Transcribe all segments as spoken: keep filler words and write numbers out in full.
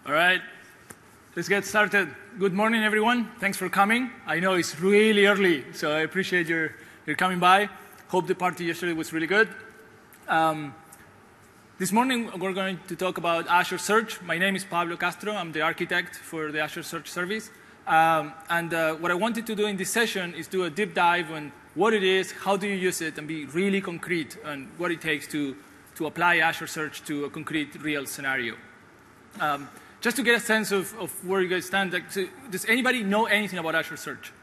All right, let's get started. Good morning, everyone. Thanks for coming. I know it's really early, so I appreciate your, your coming by. Hope the party yesterday was really good. Um, this morning, we're going to talk about Azure Search. My name is Pablo Castro. I'm the architect for the Azure Search service. Um, and uh, what I wanted to do in this session is do a deep dive on what it is, how do you use it, and be really concrete on what it takes to, to apply Azure Search to a concrete, real scenario. Um, just to get a sense of, of where you guys stand, like, so does anybody know anything about Azure Search?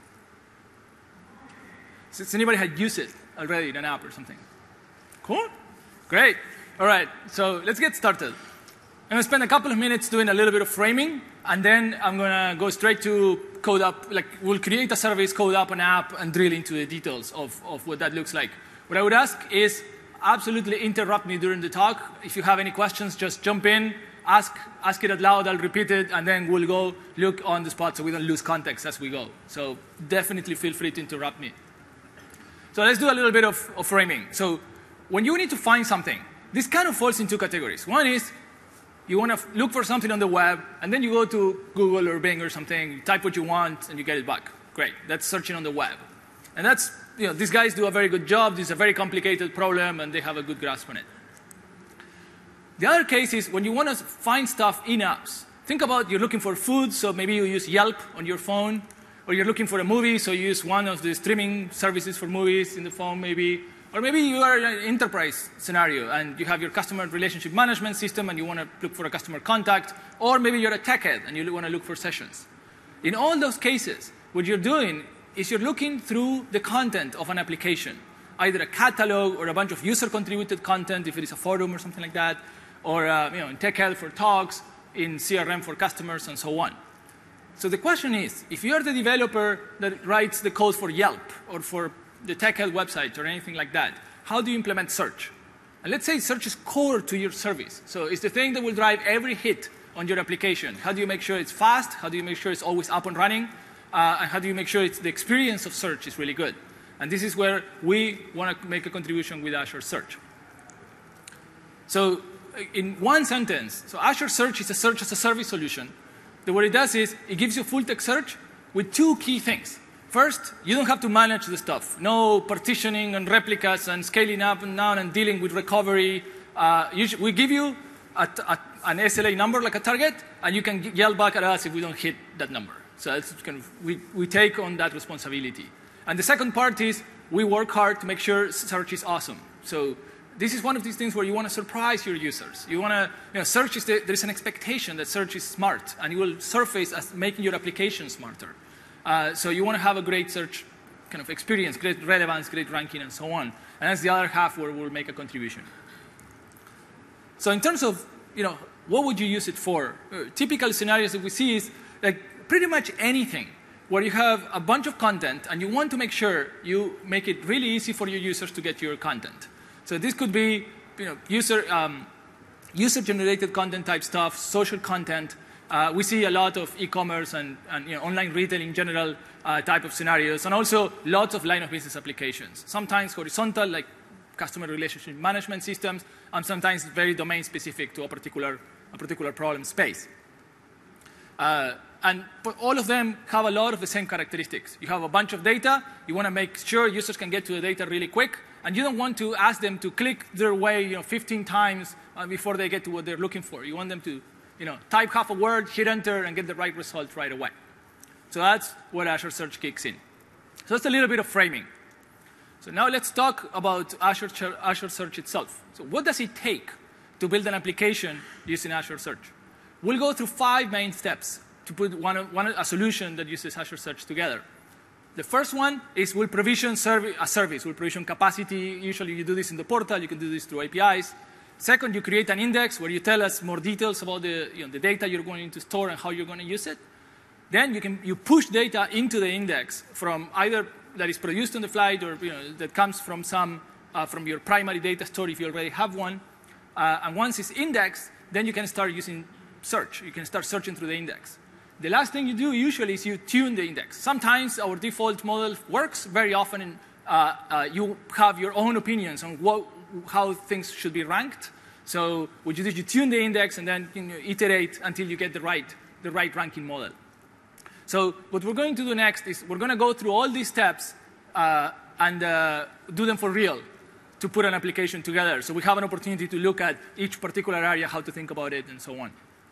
Does anybody had used it already in an app or something? Cool. Great. All right. So let's get started. I'm going to spend a couple of minutes doing a little bit of framing, and then I'm going to go straight to code up. Like, we'll create a service, code up an app, and drill into the details of, of what that looks like. What I would ask is absolutely interrupt me during the talk. If you have any questions, just jump in. Ask, ask it out loud, I'll repeat it, and then we'll go look on the spot so we don't lose context as we go. So definitely feel free to interrupt me. So let's do a little bit of, of framing. So when you need to find something, this kind of falls in two categories. One is you want to look for something on the web, and then you go to Google or Bing or something, you type what you want, and you get it back. Great. That's searching on the web. And that's, you know, these guys do a very good job. This is a very complicated problem, and they have a good grasp on it. The other case is when you want to find stuff in apps. Think about you're looking for food, so maybe you use Yelp on your phone, or you're looking for a movie, so you use one of the streaming services for movies in the phone maybe, or maybe you are in an enterprise scenario and you have your customer relationship management system and you want to look for a customer contact, or maybe you're a tech head and you want to look for sessions. In all those cases, what you're doing is you're looking through the content of an application, either a catalog or a bunch of user-contributed content if it is a forum or something like that, or uh, you know, in Tech Health for talks, in C R M for customers, and so on. So the question is, if you're the developer that writes the code for Yelp or for the Tech Health website or anything like that, how do you implement search? And let's say search is core to your service. So it's the thing that will drive every hit on your application. How do you make sure it's fast? How do you make sure it's always up and running? Uh, and how do you make sure it's, the experience of search is really good? And this is where we want to make a contribution with Azure Search. So in one sentence, so Azure Search is a search as a service solution. That what it does is it gives you full text search with two key things. First, you don't have to manage the stuff. No partitioning and replicas and scaling up and down and dealing with recovery. Uh, you we give you a, a, an S L A number like a target, and you can yell back at us if we don't hit that number. So that's kind of, we, we take on that responsibility. And the second part is we work hard to make sure search is awesome. So this is one of these things where you want to surprise your users. You want to, you know, search is the, there's an expectation that search is smart, and it will surface as making your application smarter. Uh, so you want to have a great search kind of experience, great relevance, great ranking, and so on. And that's the other half where we'll make a contribution. So in terms of, you know, what would you use it for? Uh, typical scenarios that we see is like pretty much anything where you have a bunch of content and you want to make sure you make it really easy for your users to get your content. So this could be, you know, user, um, user-generated content type stuff, social content. Uh, we see a lot of e-commerce and, and you know, online retail in general uh, type of scenarios, and also lots of line of business applications. Sometimes horizontal, like customer relationship management systems, and sometimes very domain-specific to a particular, a particular problem space. Uh, and but all of them have a lot of the same characteristics. You have a bunch of data. You want to make sure users can get to the data really quick. And you don't want to ask them to click their way, you know, fifteen times uh, before they get to what they're looking for. You want them to, you know, type half a word, hit enter, and get the right result right away. So that's what Azure Search kicks in. So that's a little bit of framing. So now let's talk about Azure, Azure Search itself. So what does it take to build an application using Azure Search? We'll go through five main steps to put one, one, a solution that uses Azure Search together. The first one is we'll provision serv a service. We'll provision capacity. Usually you do this in the portal. You can do this through A P Is. Second, you create an index where you tell us more details about the, you know, the data you're going to store and how you're going to use it. Then you, can, you push data into the index from either that is produced on the flight or, you know, that comes from, some, uh, from your primary data store if you already have one. Uh, and once it's indexed, then you can start using search. You can start searching through the index. The last thing you do usually is you tune the index. Sometimes our default model works. Very often in, uh, uh, you have your own opinions on what, how things should be ranked. So what you do is you tune the index and then you know, iterate until you get the right, the right ranking model. So what we're going to do next is we're going to go through all these steps uh, and uh, do them for real to put an application together. So we have an opportunity to look at each particular area, how to think about it, and so on.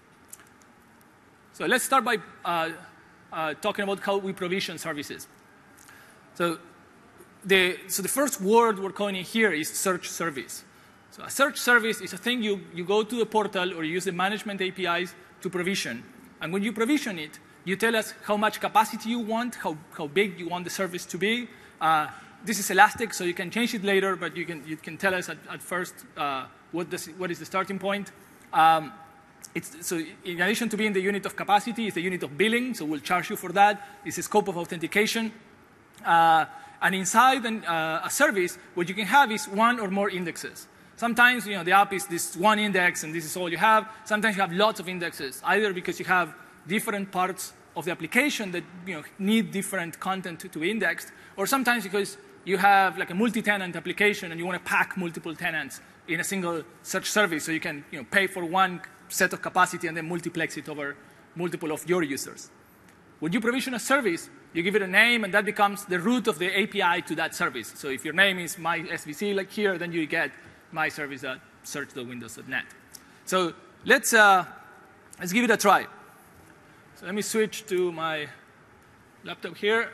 So let's start by uh, uh, talking about how we provision services. So the, so the first word we're calling here is search service. So a search service is a thing you, you go to the portal or you use the management A P Is to provision. And when you provision it, you tell us how much capacity you want, how, how big you want the service to be. Uh, this is elastic, so you can change it later, but you can, you can tell us at, at first uh, what, does, what is the starting point. Um, it's, so in addition to being the unit of capacity, it's the unit of billing, so we'll charge you for that. It's the scope of authentication. Uh, and inside an, uh, a service, what you can have is one or more indexes. Sometimes, you know, the app is this one index and this is all you have. Sometimes you have lots of indexes, either because you have different parts of the application that you know, need different content to, to be indexed, or sometimes because you have like a multi-tenant application and you want to pack multiple tenants in a single search service so you can you know, pay for one set of capacity and then multiplex it over multiple of your users. When you provision a service, you give it a name and that becomes the root of the A P I to that service. So if your name is my S V C like here, then you get my service at search dot windows dot net. So let's, uh, let's give it a try. So let me switch to my laptop here.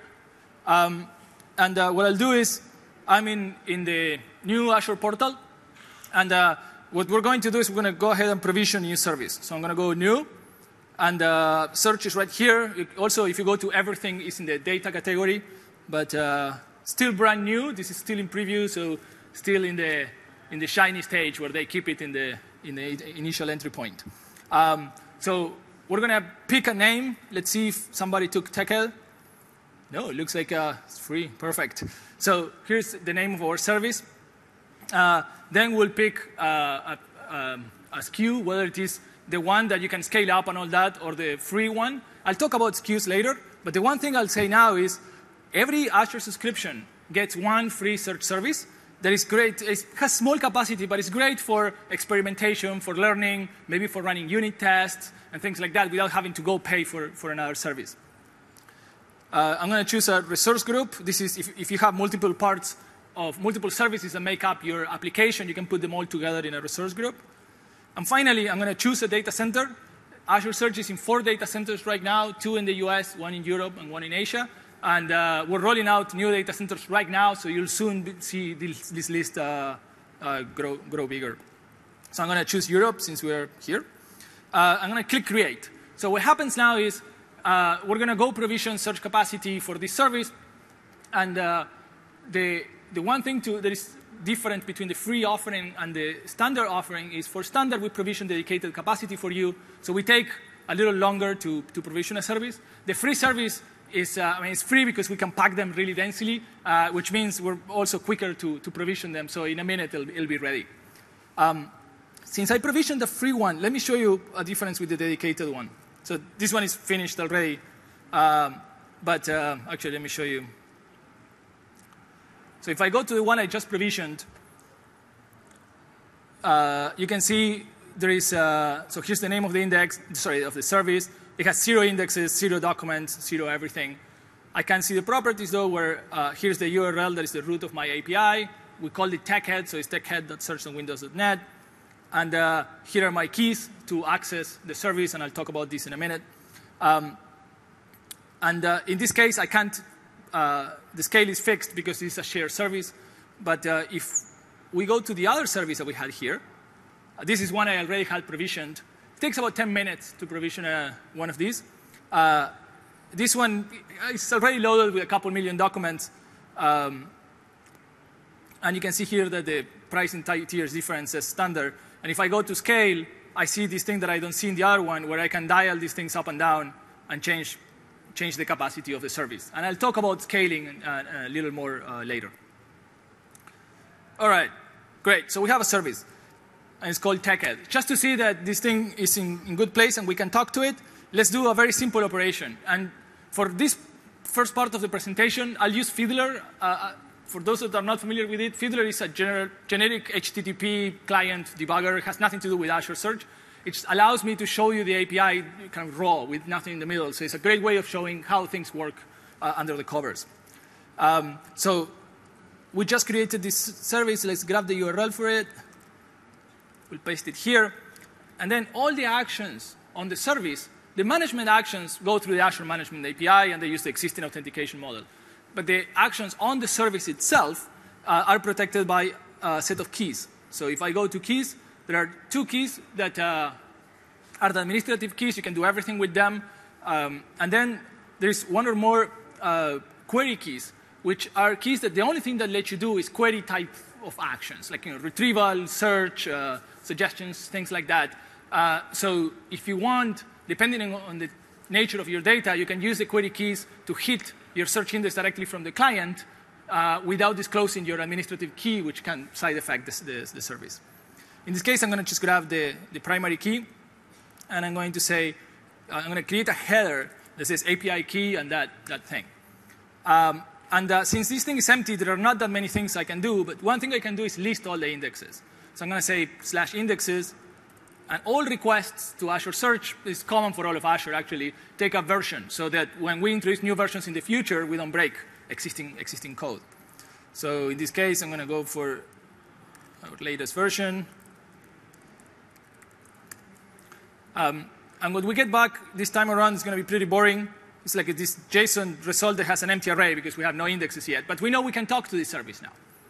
Um, and uh, what I'll do is I'm in, in the new Azure portal. And uh, what we're going to do is we're going to go ahead and provision a new service. So I'm going to go new. And uh, search is right here. It also, if you go to everything, it's in the data category. But uh, still brand new. This is still in preview, so still in the, in the shiny stage where they keep it in the, in the initial entry point. Um, so we're going to pick a name. Let's see if somebody took TechEd. No, it looks like uh, it's free. Perfect. So here's the name of our service. Uh, then we'll pick uh, a, um, a S K U, whether it is the one that you can scale up and all that, or the free one. I'll talk about S K Us later, but the one thing I'll say now is every Azure subscription gets one free search service that is great. It has small capacity, but it's great for experimentation, for learning, maybe for running unit tests and things like that without having to go pay for, for another service. Uh, I'm going to choose a resource group. This is if, if you have multiple parts of multiple services that make up your application, you can put them all together in a resource group. And finally, I'm going to choose a data center. Azure Search is in four data centers right now, two in the U S, one in Europe, and one in Asia. And uh, we're rolling out new data centers right now, so you'll soon see this, this list uh, uh, grow, grow bigger. So I'm going to choose Europe since we're here. Uh, I'm going to click Create. So what happens now is uh, we're going to go provision search capacity for this service. And uh, the, the one thing to, that is different between the free offering and the standard offering is for standard, we provision dedicated capacity for you. So we take a little longer to, to provision a service. The free service is, uh, I mean, it's free because we can pack them really densely, uh, which means we're also quicker to, to provision them. So in a minute, it'll, it'll be ready. Um, since I provisioned the free one, let me show you a difference with the dedicated one. So this one is finished already. Um, but uh, actually, let me show you. So if I go to the one I just provisioned, uh, you can see there is, uh, so here's the name of the index, sorry, of the service. It has zero indexes, zero documents, zero everything. I can see the properties though, where uh, here's the U R L that is the root of my A P I. We call it TechEd, so it's techhead dot search dot windows dot net. And uh, here are my keys to access the service, and I'll talk about this in a minute. Um, and uh, in this case, I can't, uh, the scale is fixed because it's a shared service. But uh, if we go to the other service that we had here, uh, this is one I already had provisioned. It takes about ten minutes to provision uh, one of these. Uh, this one is already loaded with a couple million documents. Um, and you can see here that the pricing tiers difference is standard. And if I go to scale, I see this thing that I don't see in the other one, where I can dial these things up and down and change, change the capacity of the service. And I'll talk about scaling uh, a little more uh, later. All right, great. So we have a service, and it's called TechEd. Just to see that this thing is in, in good place and we can talk to it, let's do a very simple operation. And for this first part of the presentation, I'll use Fiddler. Uh, for those that are not familiar with it, Fiddler is a gener generic H T T P client debugger. It has nothing to do with Azure Search. It just allows me to show you the A P I kind of raw with nothing in the middle. So it's a great way of showing how things work uh, under the covers. Um, so we just created this service. Let's grab the U R L for it. We'll paste it here. And then all the actions on the service, the management actions go through the Azure Management A P I, and they use the existing authentication model. But the actions on the service itself uh, are protected by a set of keys. So if I go to keys, there are two keys that uh, are the administrative keys. You can do everything with them. Um, and then there's one or more uh, query keys, which are keys that the only thing that let you do is query type of actions, like you know, retrieval, search, uh, suggestions, things like that. Uh, so if you want, depending on the nature of your data, you can use the query keys to hit your search index directly from the client uh, without disclosing your administrative key, which can side effect the, the, the service. In this case, I'm going to just grab the, the primary key, and I'm going to say, uh, I'm going to create a header that says A P I key and that, that thing. Um, and uh, since this thing is empty, there are not that many things I can do, but one thing I can do is list all the indexes. So I'm going to say slash indexes, and all requests to Azure Search is common for all of Azure, actually, take a version so that when we introduce new versions in the future, we don't break existing, existing code. So in this case, I'm going to go for our latest version. Um, and what we get back this time around is going to be pretty boring. It's like this JSON result that has an empty array because we have no indexes yet. But we know we can talk to this service now.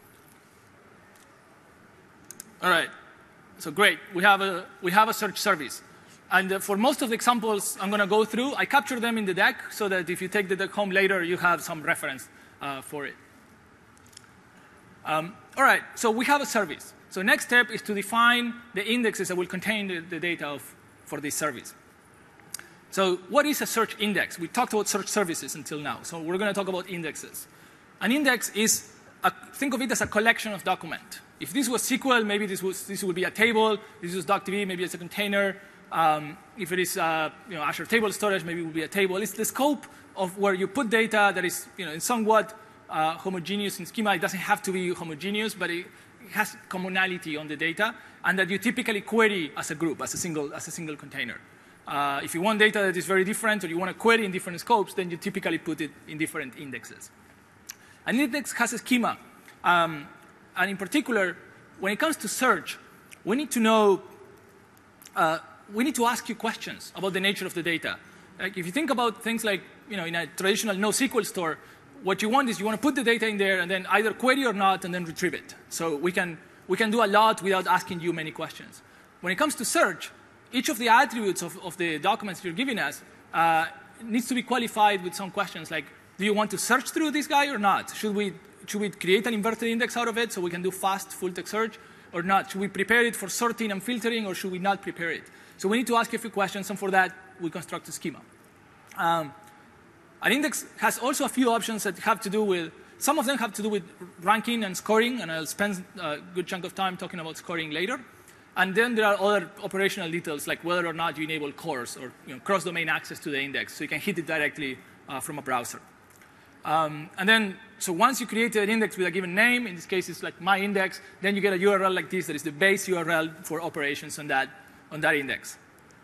All right. So great. We have a, we have a search service. And uh, for most of the examples I'm going to go through, I capture them in the deck so that if you take the deck home later, you have some reference uh, for it. Um, all right. So we have a service. So next step is to define the indexes that will contain the, the data of, for this service. So what is a search index? We talked about search services until now. So we're going to talk about indexes. An index is, a, think of it as a collection of document. If this was S Q L, maybe this, was, this would be a table. This is DocDB, maybe it's a container. Um, if it is uh, you know, Azure Table Storage, maybe it would be a table. It's the scope of where you put data that is you know, somewhat uh, homogeneous in schema. It doesn't have to be homogeneous, but it has commonality on the data, and that you typically query as a group, as a single, as a single container. Uh, if you want data that is very different, or you want to query in different scopes, then you typically put it in different indexes. An index has a schema. Um, and in particular, when it comes to search, we need to know, uh, we need to ask you questions about the nature of the data. Like if you think about things like, you know, in a traditional NoSQL store, what you want is you want to put the data in there and then either query or not and then retrieve it. So we can, we can do a lot without asking you many questions. When it comes to search, each of the attributes of, of the documents you're giving us uh, needs to be qualified with some questions like, do you want to search through this guy or not? Should we, should we create an inverted index out of it so we can do fast full-text search or not? Should we prepare it for sorting and filtering or should we not prepare it? So we need to ask a few questions, and for that, we construct a schema. Um, an index has also a few options that have to do with, some of them have to do with ranking and scoring, and I'll spend a good chunk of time talking about scoring later. And then there are other operational details, like whether or not you enable C O R S, or you know, cross-domain access to the index, so you can hit it directly uh, from a browser. Um, and then, so once you create an index with a given name, in this case it's like my index, then you get a U R L like this that is the base U R L for operations on that, on that index.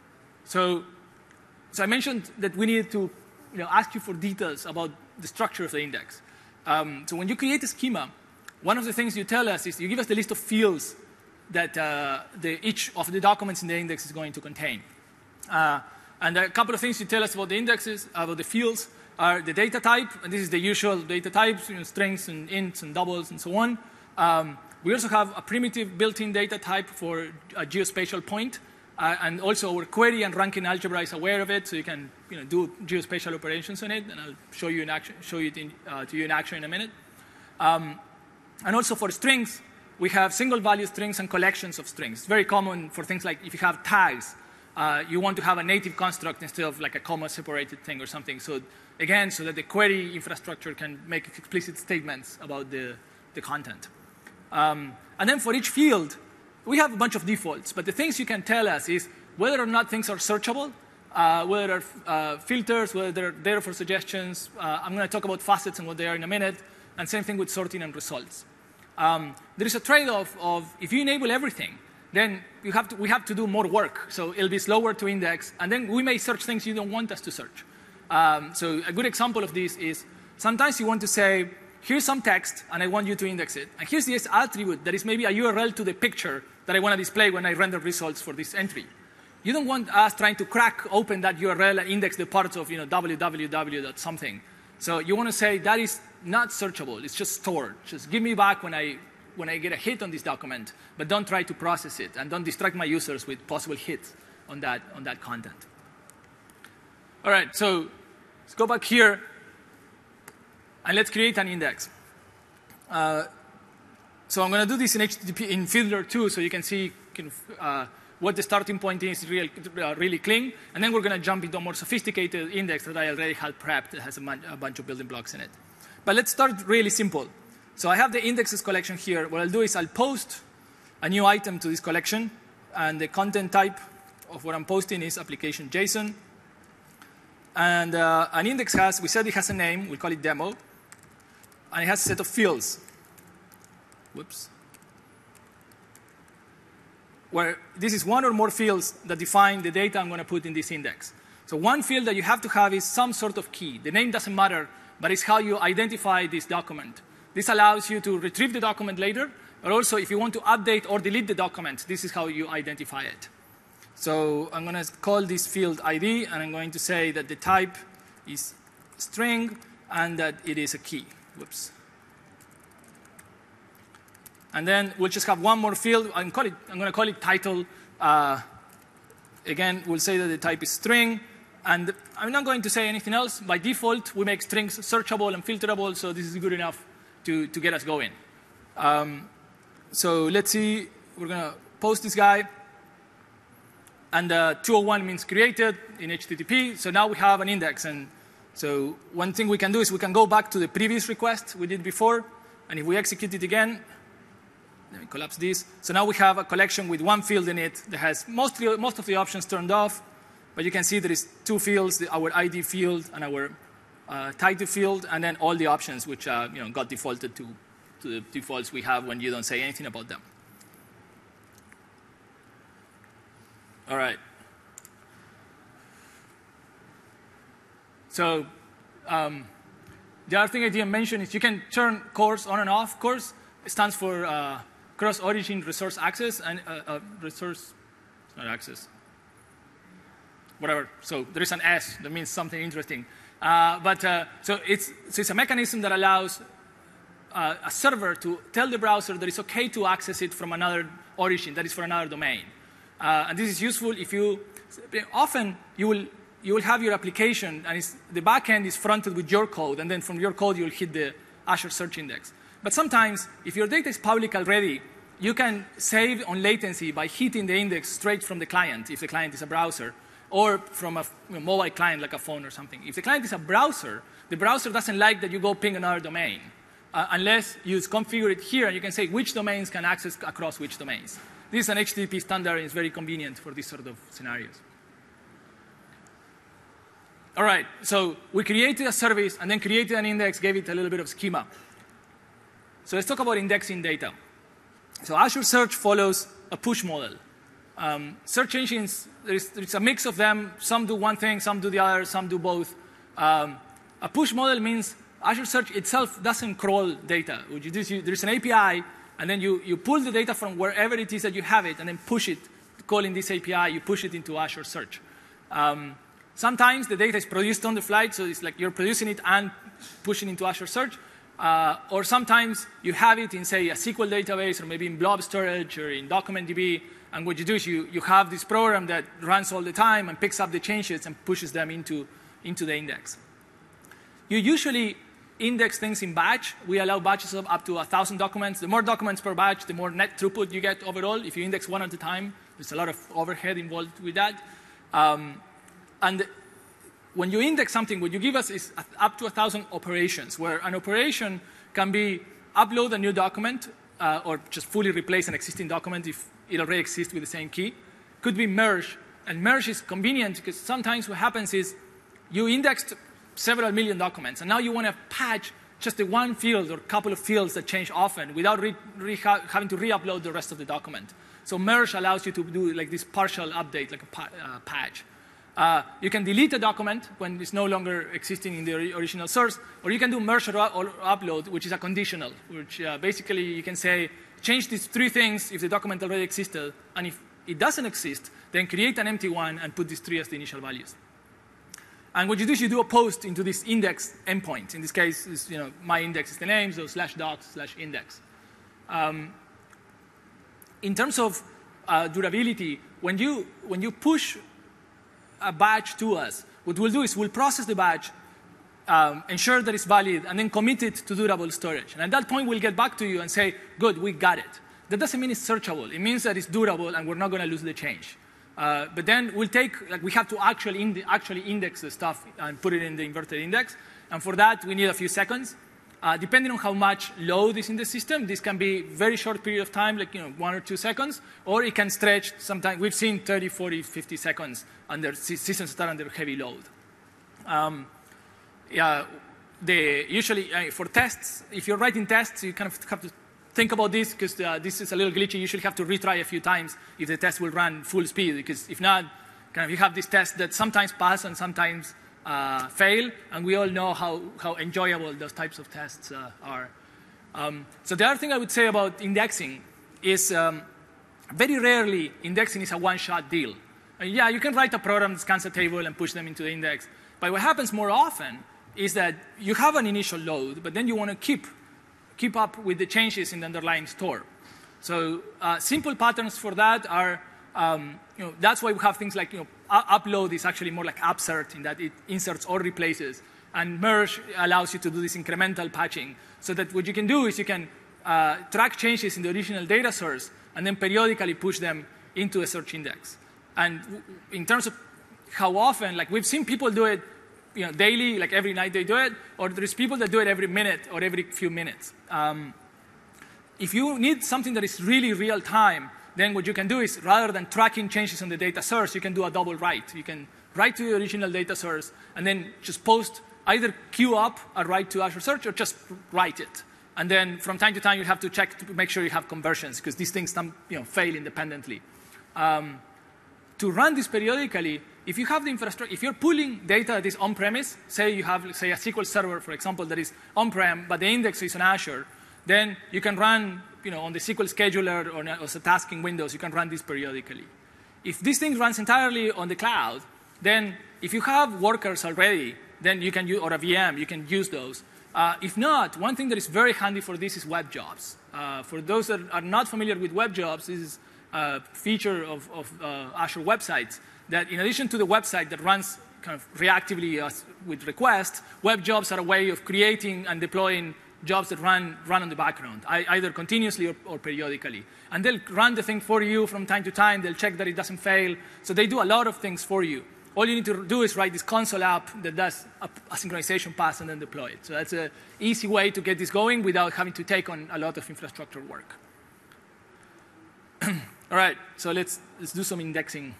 So, so I mentioned that we needed to you know, ask you for details about the structure of the index. Um, so when you create a schema, one of the things you tell us is you give us the list of fields that uh, the, each of the documents in the index is going to contain. Uh, and a couple of things you tell us about the indexes, about the fields, are the data type, and this is the usual data types, you know, strings and ints and doubles and so on. Um, we also have a primitive built-in data type for a geospatial point, uh, and also our query and ranking algebra is aware of it, so you can you know, do geospatial operations on it, and I'll show you in action, show it in, uh, to you in action in a minute. Um, and also for strings, we have single value strings and collections of strings. It's very common for things like if you have tags, uh, you want to have a native construct instead of like a comma separated thing or something. So again, so that the query infrastructure can make explicit statements about the, the content. Um, and then for each field, we have a bunch of defaults, but the things you can tell us is whether or not things are searchable, uh, whether there are uh, filters, whether they're there for suggestions. Uh, I'm going to talk about facets and what they are in a minute. and same thing with sorting and results. Um, there is a trade-off of if you enable everything, then you have to, we have to do more work. So it'll be slower to index, and then we may search things you don't want us to search. Um, so a good example of this is sometimes you want to say, here's some text, and I want you to index it. And here's this attribute that is maybe a U R L to the picture that I want to display when I render results for this entry. You don't want us trying to crack open that U R L and index the parts of you know, www. something. So you want to say that is not searchable. It's just stored. Just give me back when I, when I get a hit on this document, but don't try to process it, and don't distract my users with possible hits on that, on that content. All right, so let's go back here, and let's create an index. Uh, so I'm going to do this in H T T P in Fiddler two, so you can see kind of, uh, what the starting point is real, uh, really clean. And then we're going to jump into a more sophisticated index that I already had prepped that has a, a bunch of building blocks in it. But let's start really simple. So I have the indexes collection here. What I'll do is I'll post a new item to this collection. And the content type of what I'm posting is application JSON. And uh, an index has, we said it has a name. We'll call it demo. And it has a set of fields. Whoops. Where this is one or more fields that define the data I'm going to put in this index. So one field that you have to have is some sort of key. The name doesn't matter, but it's how you identify this document. This allows you to retrieve the document later, but also if you want to update or delete the document, this is how you identify it. So I'm going to call this field I D, and I'm going to say that the type is string and that it is a key. Whoops. And then we'll just have one more field. I'm, call it, I'm going to call it title. Uh, again, we'll say that the type is string. And I'm not going to say anything else. By default, we make strings searchable and filterable, so this is good enough to, to get us going. Um, so let's see. We're going to post this guy. And uh, two oh one means created in H T T P. So now we have an index. And so one thing we can do is we can go back to the previous request we did before. And if we execute it again, let me collapse this. So now we have a collection with one field in it that has mostly, most of the options turned off. But you can see there is two fields, our I D field and our uh, title field, and then all the options which uh, you know, got defaulted to, to the defaults we have when you don't say anything about them. All right. So um, the other thing I didn't mention is you can turn CORS on and off. CORS stands for uh, cross-origin resource access and uh, uh, resource, not access, whatever. So there is an S that means something interesting. Uh, but uh, so, it's, so it's a mechanism that allows uh, a server to tell the browser that it's OK to access it from another origin, that is for another domain. Uh, and this is useful if you, often you will, you will have your application and it's, the backend is fronted with your code, and then from your code you'll hit the Azure Search Index. But sometimes, if your data is public already, you can save on latency by hitting the index straight from the client, if the client is a browser, or from a you know, mobile client like a phone or something. If the client is a browser, the browser doesn't like that you go ping another domain, uh, unless you configure it here and you can say which domains can access across which domains. This is an H T T P standard and it's very convenient for these sort of scenarios. All right, so we created a service and then created an index, gave it a little bit of schema. So let's talk about indexing data. So Azure Search follows a push model. Um, search engines, there's, there's a mix of them. Some do one thing, some do the other, some do both. Um, a push model means Azure Search itself doesn't crawl data. What you do is you, there's an A P I, and then you, you pull the data from wherever it is that you have it, and then push it, calling this A P I, you push it into Azure Search. Um, sometimes the data is produced on the fly, so it's like you're producing it and pushing into Azure Search. Uh, or sometimes you have it in, say, a S Q L database, or maybe in blob storage, or in DocumentDB. And what you do is you, you have this program that runs all the time and picks up the changes and pushes them into, into the index. You usually index things in batch. We allow batches of up to one thousand documents. The more documents per batch, the more net throughput you get overall. If you index one at a time, there's a lot of overhead involved with that. Um, and when you index something, what you give us is up to one thousand operations, where an operation can be upload a new document uh, or just fully replace an existing document if it already exists with the same key. Could be merge. And merge is convenient because sometimes what happens is you indexed several million documents, and now you want to patch just the one field or couple of fields that change often without re re ha having to re-upload the rest of the document. So merge allows you to do like this partial update, like a pa uh, patch. Uh, you can delete a document when it's no longer existing in the original source, or you can do merge or, or upload, which is a conditional, which uh, basically you can say, change these three things if the document already existed, and if it doesn't exist, then create an empty one and put these three as the initial values. And what you do is you do a post into this index endpoint. In this case, is, you know, my index is the name, so slash docs slash index. Um, in terms of uh, durability, when you, when you push a badge to us, what we'll do is we'll process the badge, um, ensure that it's valid, and then commit it to durable storage. And at that point, we'll get back to you and say, good, we got it. That doesn't mean it's searchable. It means that it's durable, and we're not going to lose the change. Uh, but then we'll take, like we have to actually, ind actually index the stuff and put it in the inverted index. And for that, we need a few seconds. Uh, depending on how much load is in the system, this can be very short period of time, like you know, one or two seconds, or it can stretch sometimes. We've seen thirty, forty, fifty seconds under systems that are under heavy load. Um, yeah, they usually, uh, for tests, if you're writing tests, you kind of have to think about this, because uh, this is a little glitchy. You usually have to retry a few times if the test will run full speed, because if not, kind of you have this test that sometimes pass and sometimes uh, fail, and we all know how, how enjoyable those types of tests uh, are. Um, so the other thing I would say about indexing is um, very rarely indexing is a one-shot deal. Uh, yeah, you can write a program that scans a table and push them into the index, but what happens more often is that you have an initial load, but then you want to keep keep up with the changes in the underlying store. So uh, simple patterns for that are, um, you know, that's why we have things like, you know, upload is actually more like upsert in that it inserts or replaces, and merge allows you to do this incremental patching, so that what you can do is you can uh, track changes in the original data source and then periodically push them into a search index. And in terms of how often, like we've seen people do it, you know, daily, like every night they do it, or there's people that do it every minute or every few minutes. Um, if you need something that is really real time, then what you can do is rather than tracking changes on the data source, you can do a double write. You can write to the original data source and then just post, either queue up a write to Azure Search or just write it. And then from time to time, you have to check to make sure you have conversions, because these things some, you know, fail independently. Um, to run this periodically, if you have the infrastructure, if you're pulling data that is on-premise, say you have, say, a S Q L Server, for example, that is on-prem, but the index is on Azure, then you can run, you know, on the S Q L scheduler or, or the tasking windows, you can run this periodically. If this thing runs entirely on the cloud, then if you have workers already, then you can use, or a V M, you can use those. Uh, if not, one thing that is very handy for this is web jobs. Uh, for those that are not familiar with web jobs, this is a feature of, of uh, Azure websites, that in addition to the website that runs kind of reactively uh, with requests, web jobs are a way of creating and deploying jobs that run, run on the background, either continuously or, or periodically. And they'll run the thing for you from time to time. They'll check that it doesn't fail. So they do a lot of things for you. All you need to do is write this console app that does a, a synchronization pass and then deploy it. So that's an easy way to get this going without having to take on a lot of infrastructure work. All right, so let's, let's do some indexing.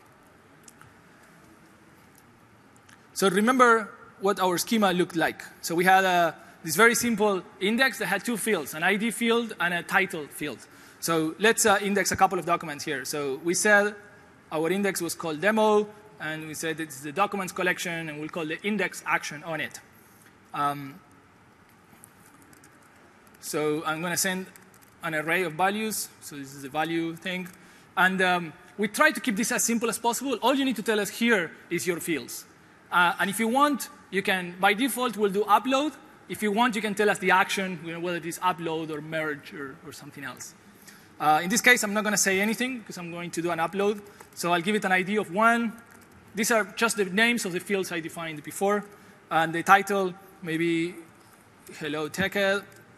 So remember what our schema looked like. So we had a, this very simple index that had two fields, an I D field and a title field. So let's uh, index a couple of documents here. So we said our index was called demo, and we said it's the documents collection, and we'll call the index action on it. Um, so I'm going to send an array of values. So this is the value thing. And um, we try to keep this as simple as possible. All you need to tell us here is your fields. Uh, and if you want, you can, by default, we'll do upload. If you want, you can tell us the action, you know, whether it is upload or merge or, or something else. Uh, in this case, I'm not going to say anything because I'm going to do an upload. So I'll give it an I D of one. These are just the names of the fields I defined before. And the title, maybe hello TechEd.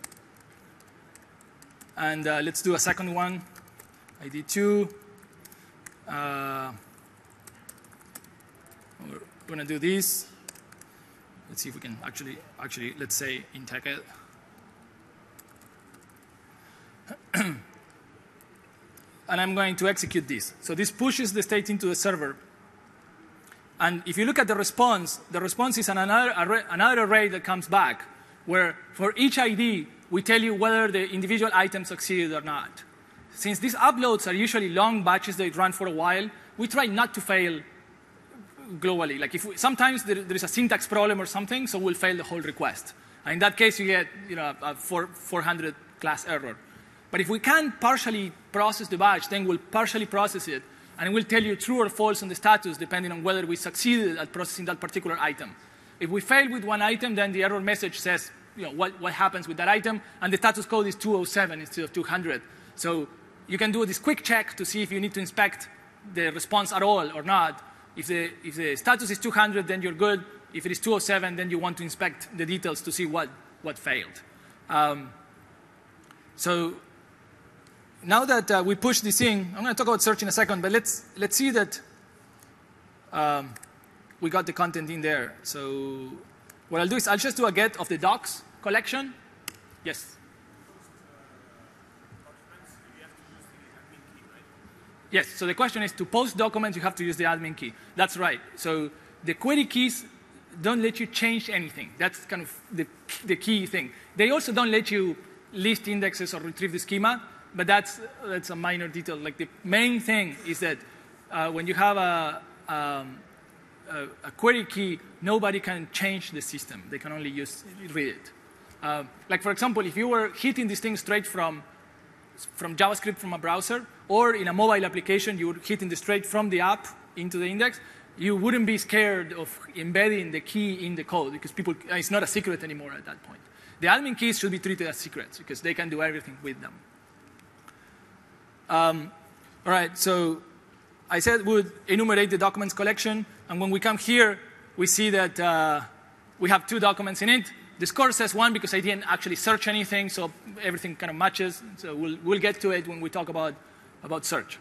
And uh, let's do a second one, I D two. Uh, we're going to do this. Let's see if we can actually, actually, let's say in TechEd. And I'm going to execute this. So this pushes the state into the server. And if you look at the response, the response is an another array, another array that comes back. where for each I D, we tell you whether the individual item succeeded or not. Since these uploads are usually long batches that run for a while, we try not to fail globally. Like if we, sometimes there, there is a syntax problem or something, so we'll fail the whole request. And in that case, you get you know, a four hundred class error. But if we can partially process the batch, then we'll partially process it, and it will tell you true or false on the status, depending on whether we succeeded at processing that particular item. If we fail with one item, then the error message says you know, what, what happens with that item, and the status code is two oh seven instead of two hundred. So you can do this quick check to see if you need to inspect the response at all or not. If the, if the status is two hundred, then you're good. If it is two oh seven, then you want to inspect the details to see what, what failed. Um, so now that uh, we push this in, I'm going to talk about search in a second, but let's, let's see that um, we got the content in there. So what I'll do is I'll just do a get of the docs collection. Yes? Yes, so the question is to post documents, you have to use the admin key. That's right. So the query keys don't let you change anything. That's kind of the, the key thing. They also don't let you list indexes or retrieve the schema, but that's, that's a minor detail. Like the main thing is that uh, when you have a, um, a, a query key, nobody can change the system. They can only use, read it. Uh, like for example, if you were hitting this thing straight from from JavaScript from a browser, or in a mobile application, you would hit it straight from the app into the index, you wouldn't be scared of embedding the key in the code because people, it's not a secret anymore at that point. The admin keys should be treated as secrets because they can do everything with them. Um, all right, so I said we would enumerate the documents collection, and when we come here, we see that uh, we have two documents in it. The score says one because I didn't actually search anything, so everything kind of matches. So we'll, we'll get to it when we talk about, about search.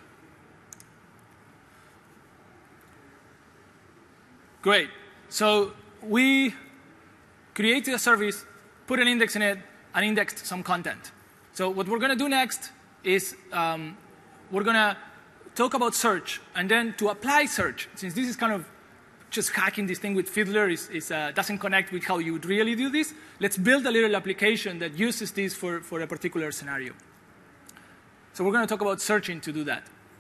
Great. So we created a service, put an index in it, and indexed some content. So what we're going to do next is um, we're going to talk about search, and then to apply search, since this is kind of just hacking this thing with Fiddler is, is, uh, doesn't connect with how you would really do this. Let's build a little application that uses this for, for a particular scenario. So we're going to talk about searching to do that.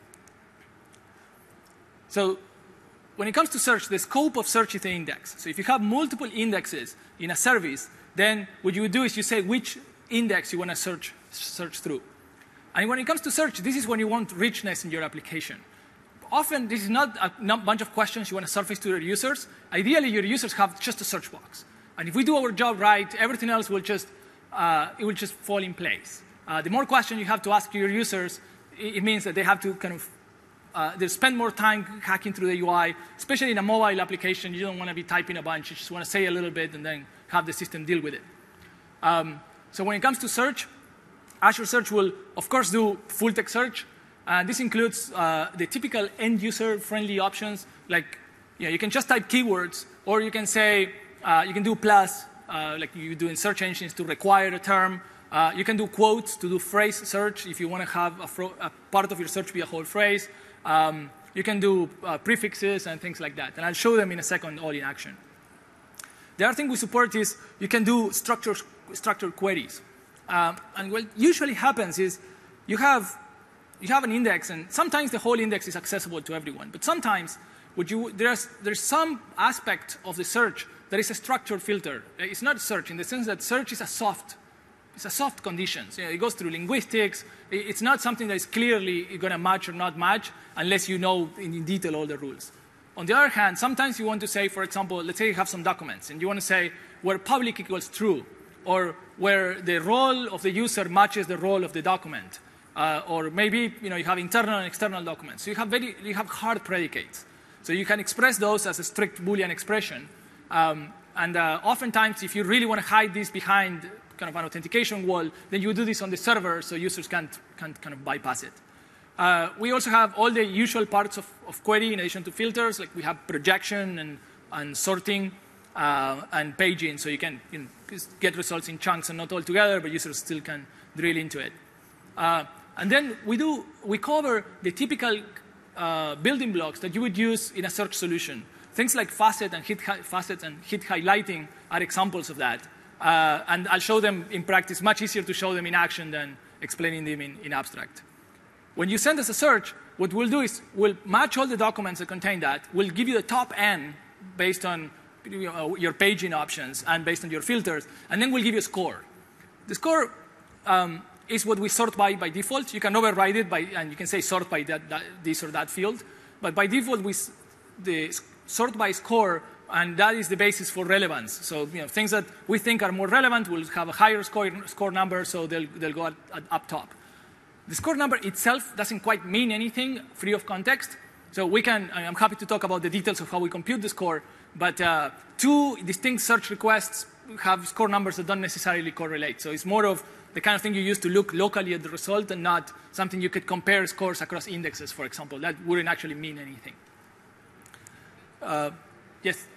So when it comes to search, the scope of search is the index. So if you have multiple indexes in a service, then what you would do is you say which index you want to search, search through. And when it comes to search, this is when you want richness in your application. Often, this is not a bunch of questions you want to surface to your users. Ideally, your users have just a search box. And if we do our job right, everything else will just, uh, it will just fall in place. Uh, the more questions you have to ask your users, it, it means that they have to kind of, uh, they spend more time hacking through the U I, especially in a mobile application. You don't want to be typing a bunch. You just want to say a little bit and then have the system deal with it. Um, so when it comes to search, Azure Search will, of course, do full text search. Uh, this includes uh, the typical end-user friendly options, like you know, you can just type keywords, or you can say, uh, you can do plus, uh, like you do in search engines to require a term. Uh, you can do quotes to do phrase search if you want to have a, fro a part of your search be a whole phrase. Um, you can do uh, prefixes and things like that. And I'll show them in a second all in action. The other thing we support is you can do structured, structured queries. Um, and what usually happens is you have You have an index, and sometimes the whole index is accessible to everyone. But sometimes would you, there's, there's some aspect of the search that is a structured filter. It's not search in the sense that search is a soft, it's a soft condition. So, you know, it goes through linguistics. It's not something that is clearly going to match or not match unless you know in detail all the rules. On the other hand, sometimes you want to say, for example, let's say you have some documents, and you want to say where public equals true, or where the role of the user matches the role of the document. Uh, or maybe you know you have internal and external documents. So you have very you have hard predicates. So you can express those as a strict Boolean expression. Um, and uh, oftentimes, if you really want to hide this behind kind of an authentication wall, then you do this on the server so users can't can't kind of bypass it. Uh, we also have all the usual parts of, of query in addition to filters. Like we have projection and and sorting uh, and paging. So you can you know, get results in chunks and not all together, but users still can drill into it. Uh, And then we do, we cover the typical uh, building blocks that you would use in a search solution. Things like facet and hit facets and hit highlighting are examples of that. Uh, and I'll show them in practice. Much easier to show them in action than explaining them in, in abstract. When you send us a search, what we'll do is we'll match all the documents that contain that. We'll give you the top N based on you know, your paging options and based on your filters, and then we'll give you a score. The score um, is what we sort by by default. You can override it by, and you can say sort by that, that, this or that field. But by default, we the sort by score, and that is the basis for relevance. So you know, things that we think are more relevant will have a higher score, score number, so they'll, they'll go at, at, up top. The score number itself doesn't quite mean anything free of context. So we can, I'm happy to talk about the details of how we compute the score, but uh, two distinct search requests have score numbers that don't necessarily correlate. So it's more of the kind of thing you use to look locally at the result and not something you could compare scores across indexes, for example. That wouldn't actually mean anything. Uh, yes?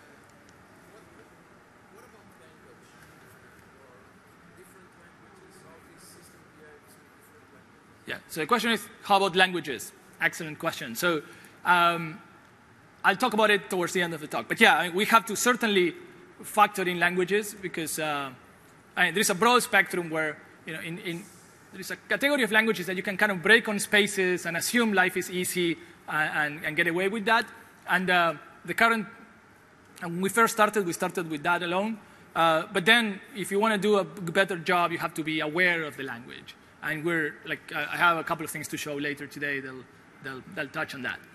Yeah, so the question is, how about languages? Excellent question. So um, I'll talk about it towards the end of the talk. But yeah, I mean, we have to certainly factor in languages because uh, I mean, there's a broad spectrum where, you know, in, in, there's a category of languages that you can kind of break on spaces and assume life is easy uh, and, and get away with that. And uh, the current, and when we first started, we started with that alone. Uh, but then if you want to do a better job, you have to be aware of the language. And we're, like, I have a couple of things to show later today. They'll, they'll, they'll touch on that.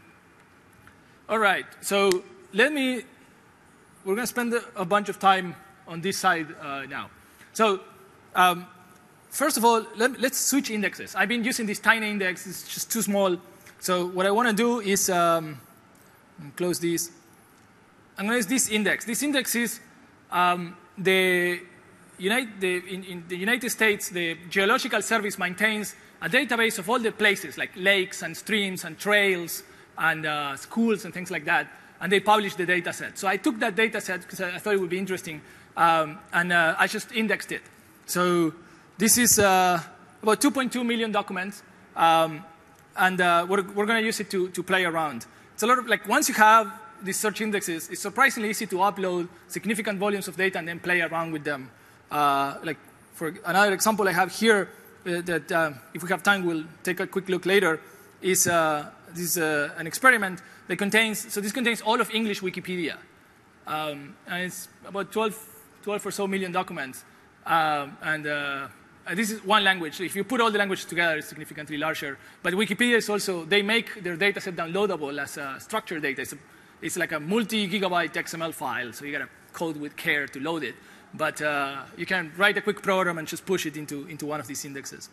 All right, so let me, we're going to spend a bunch of time on this side uh, now. So um, first of all, let, let's switch indexes. I've been using this tiny index. It's just too small. So what I want to do is um, close this. I'm going to use this index. This index is um, the, United, the in, in the United States, the Geological Service maintains a database of all the places, like lakes and streams and trails and uh, schools and things like that, and they publish the data set. So I took that data set because I, I thought it would be interesting, um, and uh, I just indexed it. So this is uh, about two point two million documents, um, and uh, we're, we're going to use it to, to play around. It's a lot of, like, once you have these search indexes, it's surprisingly easy to upload significant volumes of data and then play around with them. Uh, like, for another example I have here, uh, that uh, if we have time, we'll take a quick look later, is uh, this uh, an experiment that contains, so this contains all of English Wikipedia. Um, and it's about twelve, twelve or so million documents. Um, and, uh, and this is one language. So if you put all the languages together, it's significantly larger. But Wikipedia is also, they make their data set downloadable as uh, structured data. It's, a, it's like a multi-gigabyte X M L file, so you got to code with care to load it. But uh, you can write a quick program and just push it into, into one of these indexes.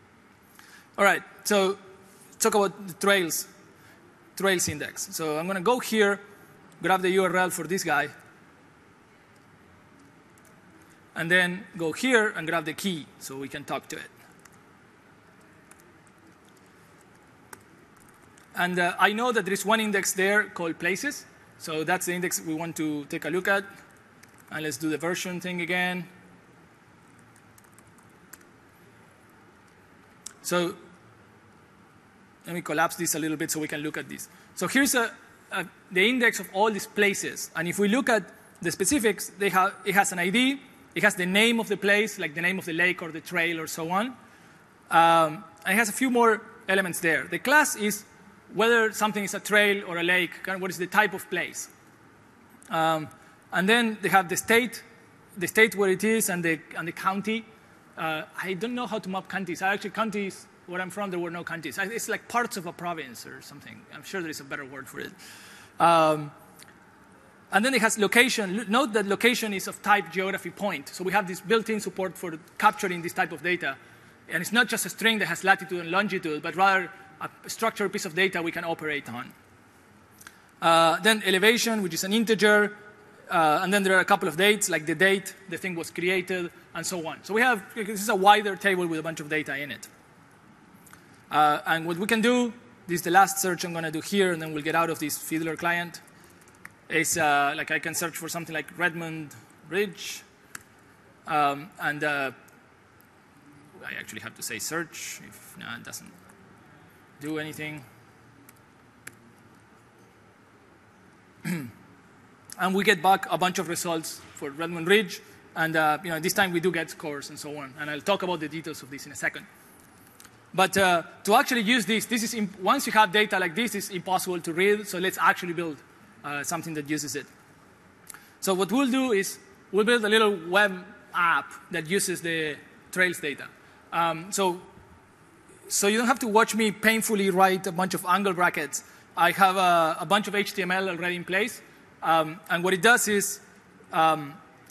All right, so let's talk about the Trails, Trails index. So I'm going to go here, grab the U R L for this guy, and then go here and grab the key so we can talk to it. And uh, I know that there is one index there called Places. So that's the index we want to take a look at. And let's do the version thing again. So let me collapse this a little bit so we can look at this. So here's a, a, the index of all these places. And if we look at the specifics, they have, it has an I D. It has the name of the place, like the name of the lake or the trail or so on. Um, and it has a few more elements there. The class is whether something is a trail or a lake, kind of what is the type of place. Um, And then they have the state, the state where it is, and the, and the county. Uh, I don't know how to map counties. Actually, counties, where I'm from, there were no counties. It's like parts of a province or something. I'm sure there is a better word for it. Um, and then it has location. Note that location is of type geography point. So we have this built-in support for capturing this type of data. And it's not just a string that has latitude and longitude, but rather a structured piece of data we can operate on. Uh, then elevation, which is an integer. Uh, and then there are a couple of dates, like the date the thing was created, and so on. So we have, this is a wider table with a bunch of data in it. Uh, and what we can do, this is the last search I'm going to do here, and then we'll get out of this Fiddler client, is uh, like I can search for something like Redmond Ridge. Um, and uh, I actually have to say search. If no, it doesn't do anything. And we get back a bunch of results for Redmond Ridge. And uh, you know, this time we do get scores and so on. And I'll talk about the details of this in a second. But uh, to actually use this, this is once you have data like this, it's impossible to read. So let's actually build uh, something that uses it. So what we'll do is we'll build a little web app that uses the Trails data. Um, so, so you don't have to watch me painfully write a bunch of angle brackets. I have a, a bunch of H T M L already in place. Um, and what it does is um,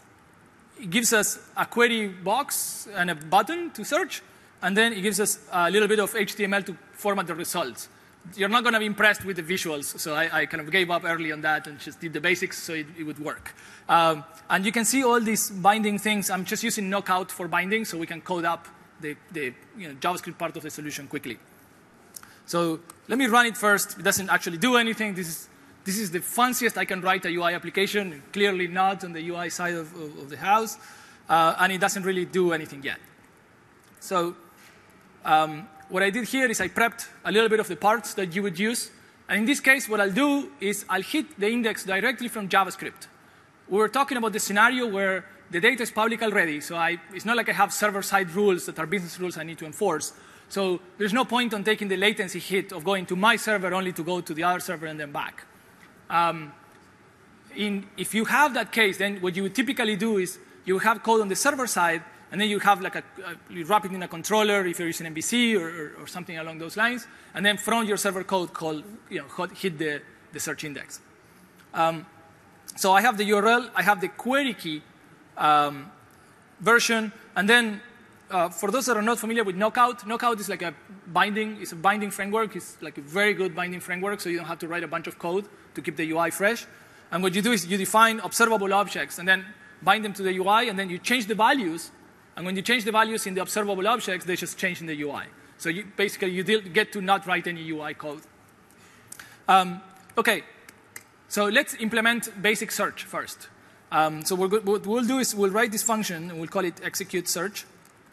it gives us a query box and a button to search. And then it gives us a little bit of H T M L to format the results. You're not going to be impressed with the visuals, so I, I kind of gave up early on that and just did the basics so it, it would work. Um, and you can see all these binding things. I'm just using Knockout for binding, so we can code up the, the you know, JavaScript part of the solution quickly. So let me run it first. It doesn't actually do anything. This is, this is the fanciest I can write a U I application, clearly not on the U I side of, of, of the house. Uh, and it doesn't really do anything yet. So um, what I did here is I prepped a little bit of the parts that you would use. And in this case, what I'll do is I'll hit the index directly from JavaScript. We were talking about the scenario where the data is public already. So I, it's not like I have server-side rules that are business rules I need to enforce. So there's no point on taking the latency hit of going to my server only to go to the other server and then back. Um, in, if you have that case, then what you would typically do is you have code on the server side, and then you have like a, a you wrap it in a controller if you're using M V C or, or, or something along those lines, and then from your server code call, you know, hit the, the search index. Um, so I have the U R L, I have the query key um, version, and then uh, for those that are not familiar with Knockout, Knockout is like a binding, it's a binding framework. It's like a very good binding framework, so you don't have to write a bunch of code to keep the U I fresh. And what you do is you define observable objects and then bind them to the U I, and then you change the values. And when you change the values in the observable objects, they just change in the U I. So you, basically, you get to not write any U I code. Um, OK, so let's implement basic search first. Um, so we're go what we'll do is we'll write this function, and we'll call it execute search.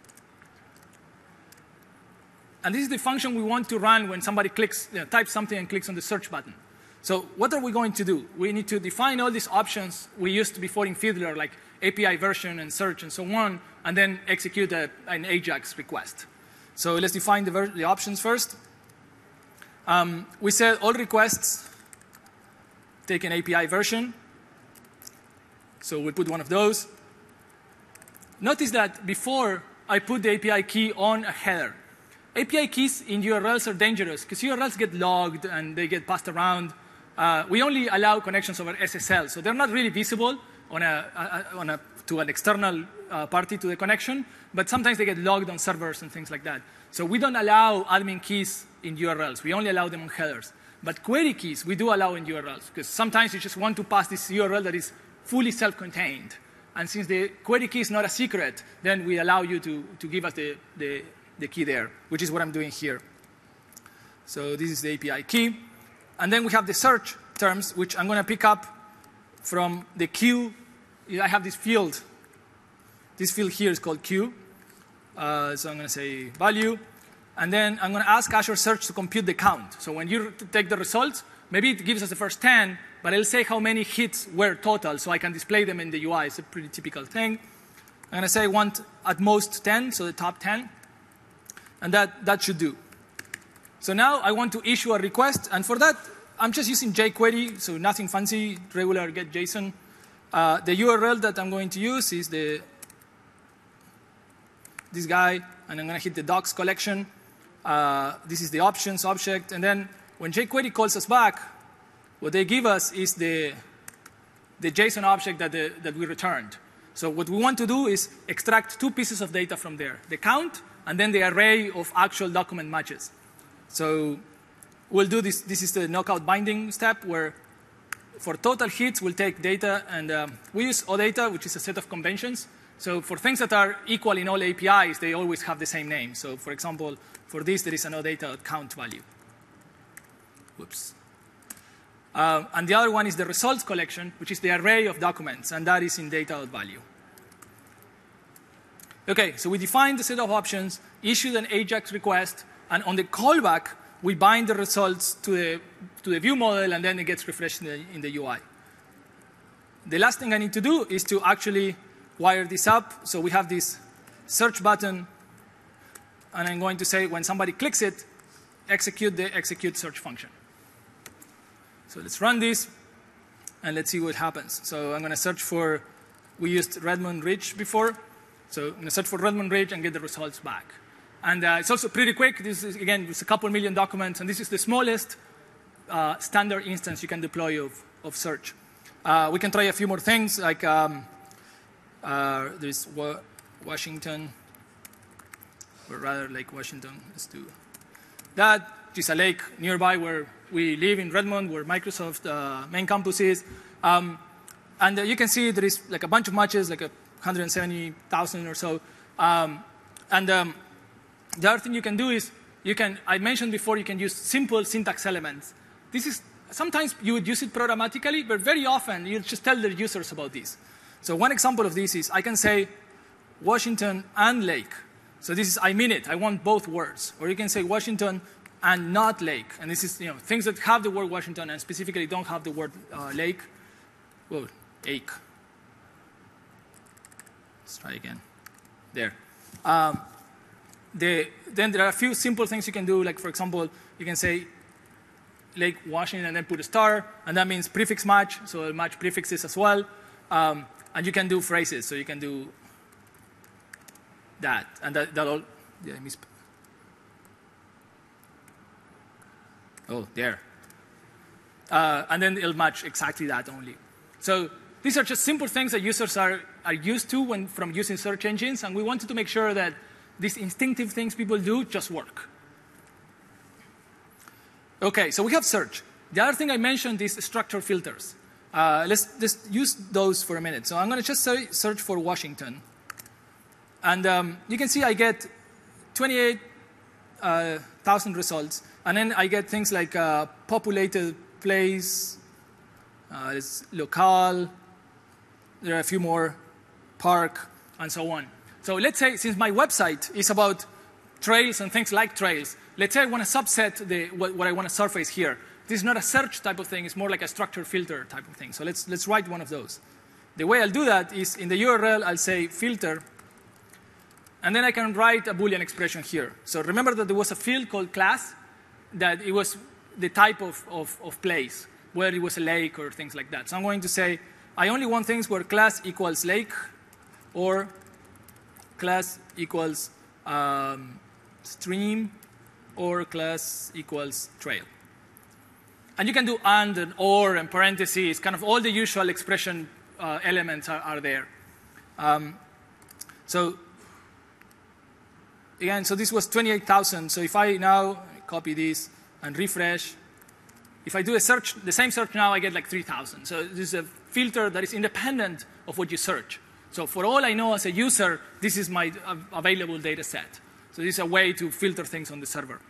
And this is the function we want to run when somebody clicks, you know, types something and clicks on the search button. So what are we going to do? We need to define all these options we used before in Fiddler, like A P I version and search and so on, and then execute a, an AJAX request. So let's define the, the options first. Um, we said all requests take an A P I version. So we'll put one of those. Notice that before I put the A P I key on a header. A P I keys in U R Ls are dangerous because U R Ls get logged and they get passed around. Uh, we only allow connections over S S L, so they're not really visible on a, a, on a, to an external uh, party to the connection, but sometimes they get logged on servers and things like that. So we don't allow admin keys in U R Ls. We only allow them on headers. But query keys we do allow in U R Ls, because sometimes you just want to pass this U R L that is fully self-contained. And since the query key is not a secret, then we allow you to, to give us the, the, the key there, which is what I'm doing here. So this is the A P I key. And then we have the search terms, which I'm going to pick up from the queue. I have this field. This field here is called queue. Uh, so I'm going to say value. And then I'm going to ask Azure Search to compute the count. So when you take the results, maybe it gives us the first ten, but it'll say how many hits were total, so I can display them in the U I. It's a pretty typical thing. I'm going to say I want at most ten, so the top ten. And that, that should do. So now I want to issue a request, and for that, I'm just using jQuery, so nothing fancy, regular get JSON. Uh, the U R L that I'm going to use is the this guy, and I'm going to hit the docs collection. Uh, this is the options object, and then when jQuery calls us back, what they give us is the, the JSON object that, the, that we returned. So what we want to do is extract two pieces of data from there, the count, and then the array of actual document matches. So we'll do this. This is the knockout binding step, where for total hits, we'll take data, and um, we use OData, which is a set of conventions. So for things that are equal in all A P Is, they always have the same name. So for example, for this, there is an OData count value. Whoops. Uh, and the other one is the results collection, which is the array of documents, and that is in data.value. OK, so we defined the set of options, issued an AJAX request, and on the callback, we bind the results to the, to the view model, and then it gets refreshed in the, in the U I. The last thing I need to do is to actually wire this up. So we have this search button, and I'm going to say when somebody clicks it, execute the execute search function. So let's run this, and let's see what happens. So I'm going to search for, we used Redmond Ridge before. So I'm going to search for Redmond Ridge and get the results back. And uh, it's also pretty quick. This is, again, it's a couple million documents, and this is the smallest uh, standard instance you can deploy of, of search. Uh, we can try a few more things, like um, uh, there's wa Washington, or rather Lake Washington. Let's do that. Which is a lake nearby where we live in Redmond, where Microsoft uh, main campus is. Um, and uh, you can see there is like a bunch of matches, like a one hundred seventy thousand or so. Um, and um, the other thing you can do is, you can, I mentioned before, you can use simple syntax elements. This is, sometimes you would use it programmatically, but very often you just tell the users about this. So one example of this is, I can say Washington and lake. So this is, I mean it, I want both words. Or you can say Washington and not lake. And this is, you know, things that have the word Washington and specifically don't have the word uh, lake. Whoa, ache. Let's try again. There. Um, The, then there are a few simple things you can do, like for example, you can say Lake Washington and then put a star, and that means prefix match, so it'll match prefixes as well. Um, and you can do phrases, so you can do that, and that, that'll, yeah, I miss. Oh, there. Uh, and then it'll match exactly that only. So these are just simple things that users are, are used to when from using search engines, and we wanted to make sure that these instinctive things people do just work. Okay, so we have search. The other thing I mentioned is structured filters. Uh, let's just use those for a minute. So I'm going to just say, search for Washington. And um, you can see I get twenty-eight thousand uh, results. And then I get things like uh, populated place, uh, it's locale, there are a few more, park, and so on. So let's say, since my website is about trails and things like trails, let's say I want to subset the, what, what I want to surface here. This is not a search type of thing. It's more like a structured filter type of thing. So let's, let's write one of those. The way I'll do that is in the U R L, I'll say filter. And then I can write a Boolean expression here. So remember that there was a field called class, that it was the type of, of, of place, whether it was a lake or things like that. So I'm going to say, I only want things where class equals lake, or class equals um, stream, or class equals trail. And you can do and and or and parentheses, kind of all the usual expression uh, elements are, are there. Um, so again, so this was twenty-eight thousand. So if I now copy this and refresh, if I do a search, the same search now, I get like three thousand. So this is a filter that is independent of what you search. So for all I know as a user, this is my uh, available data set. So this is a way to filter things on the server.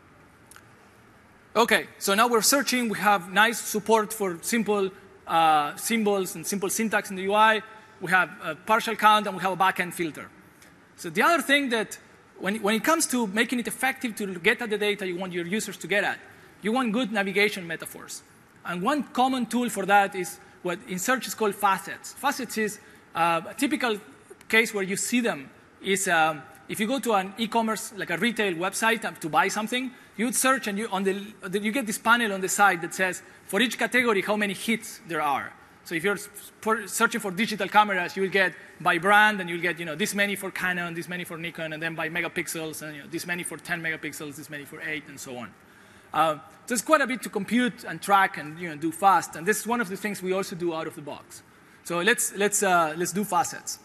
Okay, so now we're searching. We have nice support for simple uh, symbols and simple syntax in the U I. We have a partial count, and we have a backend filter. So the other thing that, when, when it comes to making it effective to get at the data you want your users to get at, you want good navigation metaphors. And one common tool for that is what in search is called facets. Facets is uh, a typical case where you see them is um, if you go to an e-commerce, like a retail website to buy something, you would search and you, on the, you get this panel on the side that says, for each category, how many hits there are. So if you're searching for digital cameras, you will get by brand, and you'll get, you know, this many for Canon, this many for Nikon, and then by megapixels, and you know, this many for ten megapixels, this many for eight, and so on. Uh, so it's quite a bit to compute and track and, you know, do fast. And this is one of the things we also do out of the box. So let's, let's, uh, let's do facets.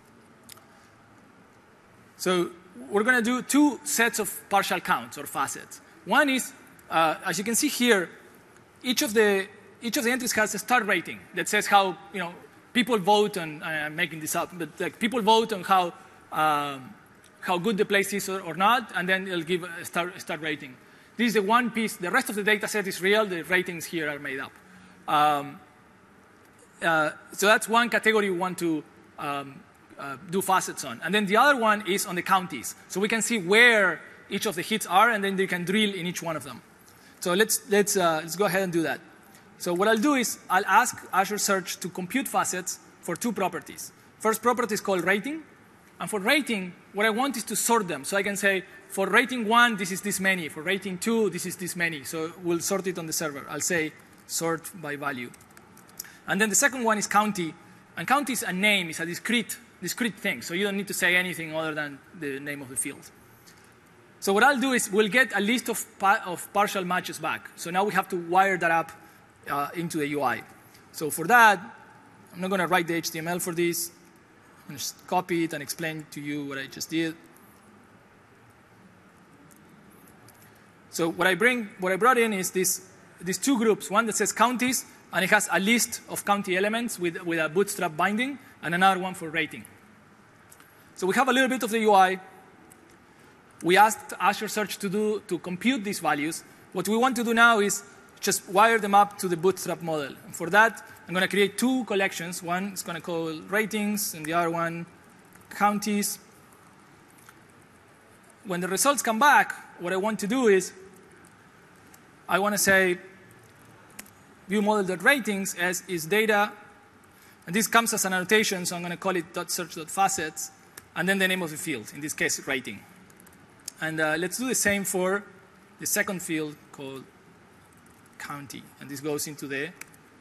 So we're going to do two sets of partial counts or facets. One is, uh, as you can see here, each of the each of the entries has a star rating that says how, you know, people vote on. I'm making this up, but like people vote on how um, how good the place is or, or not, and then it'll give a star a star rating. This is the one piece. The rest of the data set is real. The ratings here are made up. Um, uh, so that's one category we want to um, Uh, do facets on. And then the other one is on the counties. So we can see where each of the hits are, and then you can drill in each one of them. So let's, let's, uh, let's go ahead and do that. So what I'll do is I'll ask Azure Search to compute facets for two properties. First property is called rating. And for rating, what I want is to sort them. So I can say, for rating one, this is this many. For rating two, this is this many. So we'll sort it on the server. I'll say sort by value. And then the second one is county. And county is a name. It's a discrete, discrete thing. So you don't need to say anything other than the name of the field. So what I'll do is we'll get a list of, pa of partial matches back. So now we have to wire that up uh, into the U I. So for that, I'm not going to write the H T M L for this. I'm going to just copy it and explain to you what I just did. So what I bring, what I brought in is this, these two groups. One that says counties, and it has a list of county elements with, with a bootstrap binding, and another one for rating. So we have a little bit of the U I. We asked Azure Search to do to compute these values. What we want to do now is just wire them up to the bootstrap model. And for that, I'm going to create two collections. One is going to call ratings, and the other one counties. When the results come back, what I want to do is I want to say view model.ratings as is data. And this comes as an annotation, so I'm going to call it .search.facets, and then the name of the field, in this case, rating. And uh, let's do the same for the second field called county. And this goes into the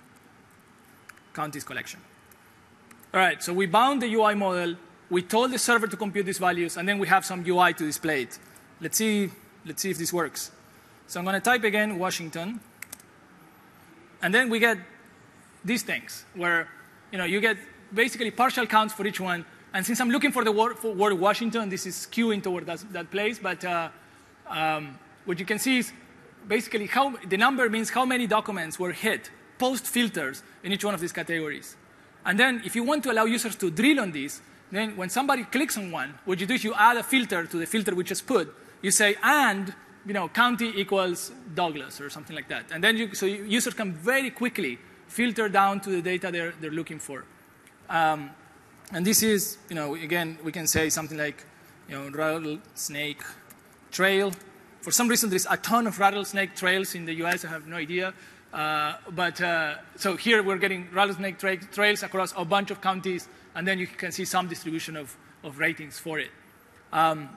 counties collection. All right, so we bound the U I model. We told the server to compute these values, and then we have some U I to display it. Let's see, let's see if this works. So I'm going to type again Washington. And then we get these things where you know, you get basically partial counts for each one. And since I'm looking for the word, for word Washington, this is skewing toward that, that place. But uh, um, what you can see is basically how the number means how many documents were hit post-filters in each one of these categories. And then if you want to allow users to drill on this, then when somebody clicks on one, what you do is you add a filter to the filter we just put. You say, and you know, county equals Douglas or something like that. And then you, so users can very quickly filter down to the data they're, they're looking for. Um, and this is, you know, again, we can say something like, you know, rattlesnake trail. For some reason, there's a ton of rattlesnake trails in the U S. I have no idea. Uh, but uh, so here we're getting rattlesnake tra trails across a bunch of counties, and then you can see some distribution of, of ratings for it. Um,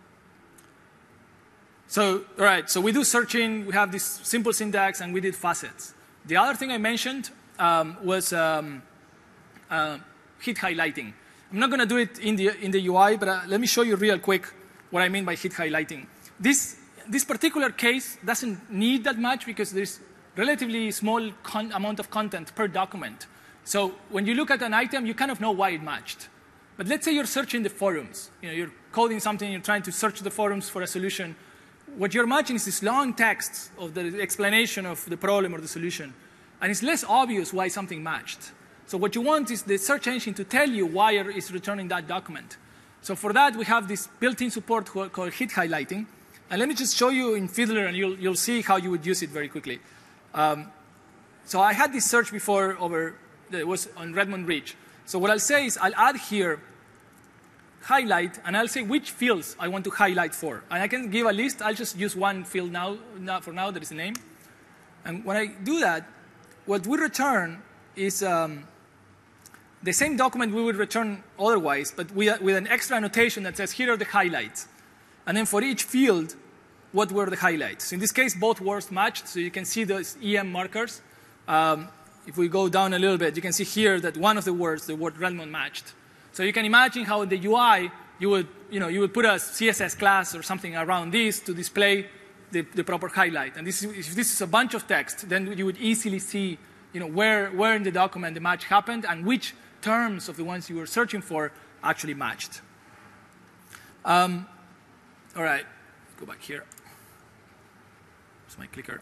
so, all right, so we do searching, we have this simple syntax, and we did facets. The other thing I mentioned um, was um, uh, hit highlighting. I'm not going to do it in the, in the U I, but uh, let me show you real quick what I mean by hit highlighting. This, this particular case doesn't need that much because there's relatively small con amount of content per document. So when you look at an item, you kind of know why it matched. But let's say you're searching the forums. You know, you're coding something, you're trying to search the forums for a solution. What you're matching is this long text of the explanation of the problem or the solution. And it's less obvious why something matched. So what you want is the search engine to tell you why it's returning that document. So for that, we have this built-in support called hit highlighting. And let me just show you in Fiddler, and you'll, you'll see how you would use it very quickly. Um, so I had this search before over, it was on Redmond Ridge. So what I'll say is I'll add here highlight, and I'll say which fields I want to highlight for. And I can give a list. I'll just use one field now, now for now, that is the name. And when I do that, what we return is um, the same document we would return otherwise, but with, with an extra annotation that says, here are the highlights. And then for each field, what were the highlights? So in this case, both words matched, so you can see those E M markers. Um, if we go down a little bit, you can see here that one of the words, the word Redmond, matched. So you can imagine how in the U I, you would, you know, you would put a C S S class or something around this to display the, the proper highlight. And this is, if this is a bunch of text, then you would easily see, you know, where, where in the document the match happened and which terms of the ones you were searching for actually matched. Um, all right, go back here. It's my clicker.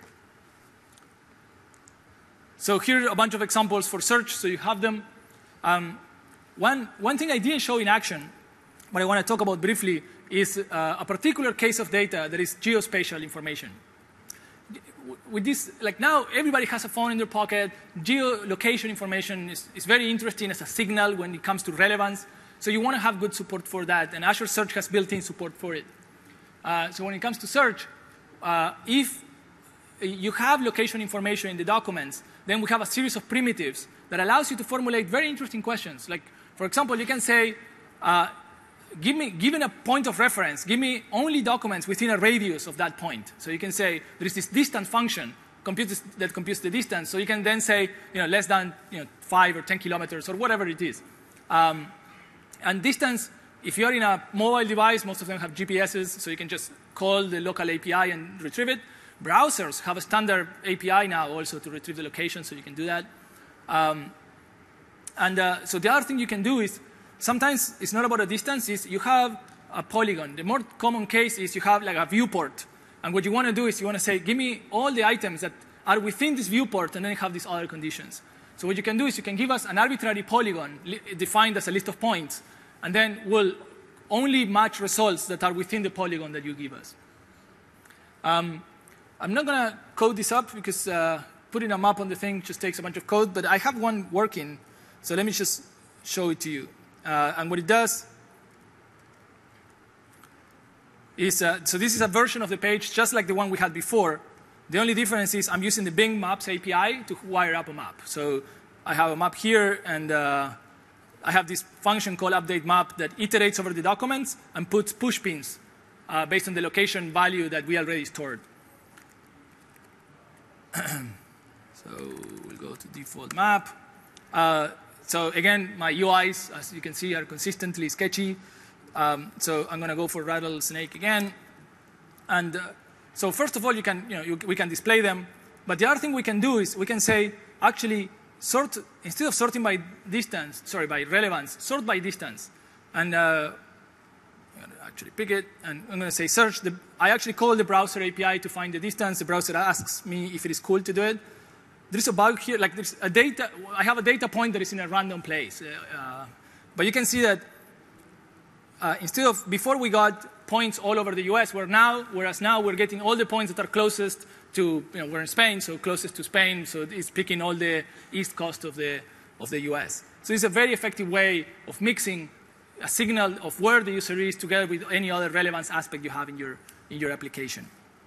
So here are a bunch of examples for search, so you have them. Um, one, one thing I didn't show in action, but I want to talk about briefly, is uh, a particular case of data that is geospatial information. With this, like now, everybody has a phone in their pocket. Geolocation information is, is very interesting as a signal when it comes to relevance. So you want to have good support for that, and Azure Search has built-in support for it. Uh, so when it comes to search, uh, if you have location information in the documents, then we have a series of primitives that allows you to formulate very interesting questions. Like, For example, you can say, uh, give me, given a point of reference, give me only documents within a radius of that point. So you can say there is this distance function computes, that computes the distance. So you can then say, you know, less than you know, five or ten kilometers or whatever it is. Um, and distance, if you're in a mobile device, most of them have G P Ss, so you can just call the local A P I and retrieve it. Browsers have a standard A P I now also to retrieve the location, so you can do that. Um, and uh, so the other thing you can do is, sometimes it's not about a distance, it's you have a polygon. The more common case is you have like a viewport. And what you want to do is you want to say, give me all the items that are within this viewport, and then you have these other conditions. So what you can do is you can give us an arbitrary polygon defined as a list of points, and then we'll only match results that are within the polygon that you give us. Um, I'm not going to code this up because uh, putting a map on the thing just takes a bunch of code, but I have one working, so let me just show it to you. Uh, and what it does is, uh, so this is a version of the page just like the one we had before. The only difference is I'm using the Bing Maps A P I to wire up a map. So I have a map here, and uh, I have this function called update map that iterates over the documents and puts push pins uh, based on the location value that we already stored. So we'll go to default map. Uh, so again, my U Is, as you can see, are consistently sketchy. Um, so I'm going to go for rattlesnake again. And uh, so first of all, you can, you know, you, we can display them. But the other thing we can do is we can say, actually, sort, instead of sorting by distance, sorry, by relevance, sort by distance. And uh, I'm going to actually pick it, and I'm going to say search. The, I actually call the browser A P I to find the distance. The browser asks me if it is cool to do it. There's a bug here, like there's a data, I have a data point that is in a random place. Uh, but you can see that uh, instead of, before we got points all over the U S, we're now, whereas now we're getting all the points that are closest to, you know, we're in Spain, so closest to Spain, so it's picking all the east coast of the, of the U S. So it's a very effective way of mixing a signal of where the user is together with any other relevance aspect you have in your, in your application.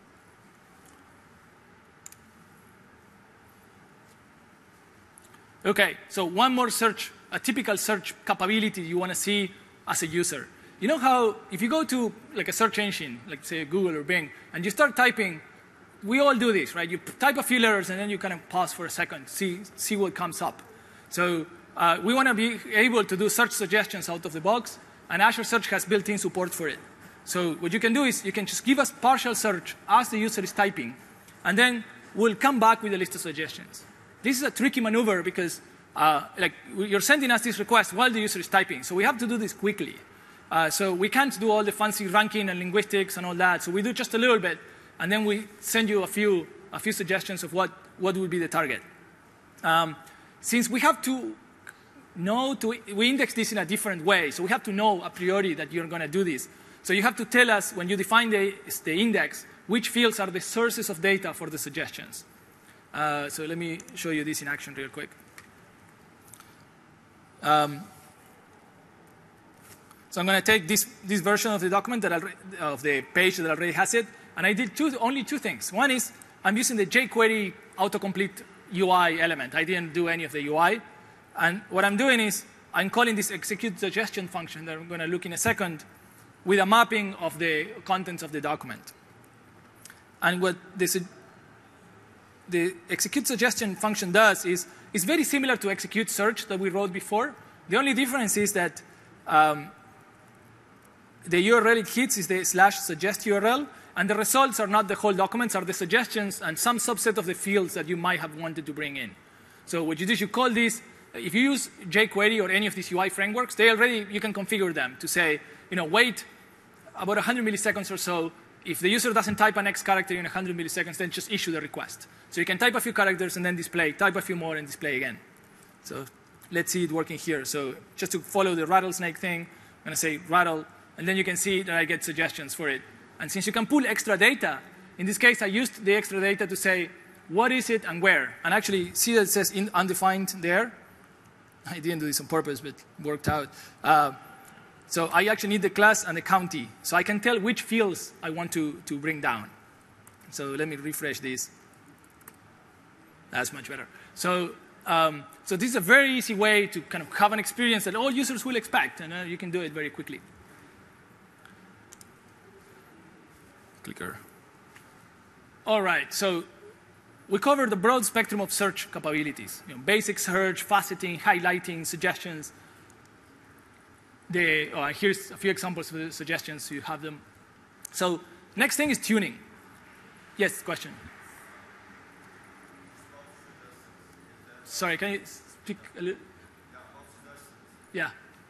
Okay, so one more search, a typical search capability you want to see as a user. You know how if you go to like a search engine, like say Google or Bing, and you start typing, we all do this, right? You type a few letters and then you kind of pause for a second, see, see what comes up. So uh, we want to be able to do search suggestions out of the box, and Azure Search has built-in support for it. So what you can do is you can just give us partial search as the user is typing, and then we'll come back with a list of suggestions. This is a tricky maneuver because uh, like you're sending us this request while the user is typing, so we have to do this quickly. Uh, so we can't do all the fancy ranking and linguistics and all that, so we do just a little bit, and then we send you a few, a few suggestions of what, what would be the target. Um, since we have to know, to, we index this in a different way, so we have to know a priori that you're going to do this. So you have to tell us, when you define the, the index, which fields are the sources of data for the suggestions. Uh, so let me show you this in action real quick. Um, so I'm going to take this, this version of the document, that already, of the page that already has it, and I did two, only two things. One is I'm using the jQuery autocomplete U I element. I didn't do any of the U I. And what I'm doing is I'm calling this execute suggestion function that I'm going to look in a second with a mapping of the contents of the document. And what this the execute suggestion function does is it's very similar to execute search that we wrote before. The only difference is that um, the U R L it hits is the slash suggest U R L, and the results are not the whole documents, are the suggestions and some subset of the fields that you might have wanted to bring in. So what you do is you call this, if you use jQuery or any of these U I frameworks, they already, you can configure them to say, you know, wait about one hundred milliseconds or so. If the user doesn't type an X character in one hundred milliseconds, then just issue the request. So you can type a few characters and then display, type a few more and display again. So let's see it working here. So just to follow the rattlesnake thing, I'm going to say rattle, and then you can see that I get suggestions for it. And since you can pull extra data, in this case I used the extra data to say what is it and where. And actually see that it says in undefined there. I didn't do this on purpose, but it worked out. Uh, So I actually need the class and the county. So I can tell which fields I want to, to bring down. So let me refresh this. That's much better. So Um, so this is a very easy way to kind of have an experience that all users will expect, and uh, you can do it very quickly. Clicker. All right, so we covered the broad spectrum of search capabilities. You know, basic search, faceting, highlighting, suggestions. The, oh, here's a few examples of the suggestions, so you have them. So next thing is tuning. Yes, question. Sorry, can you speak a little? Yeah.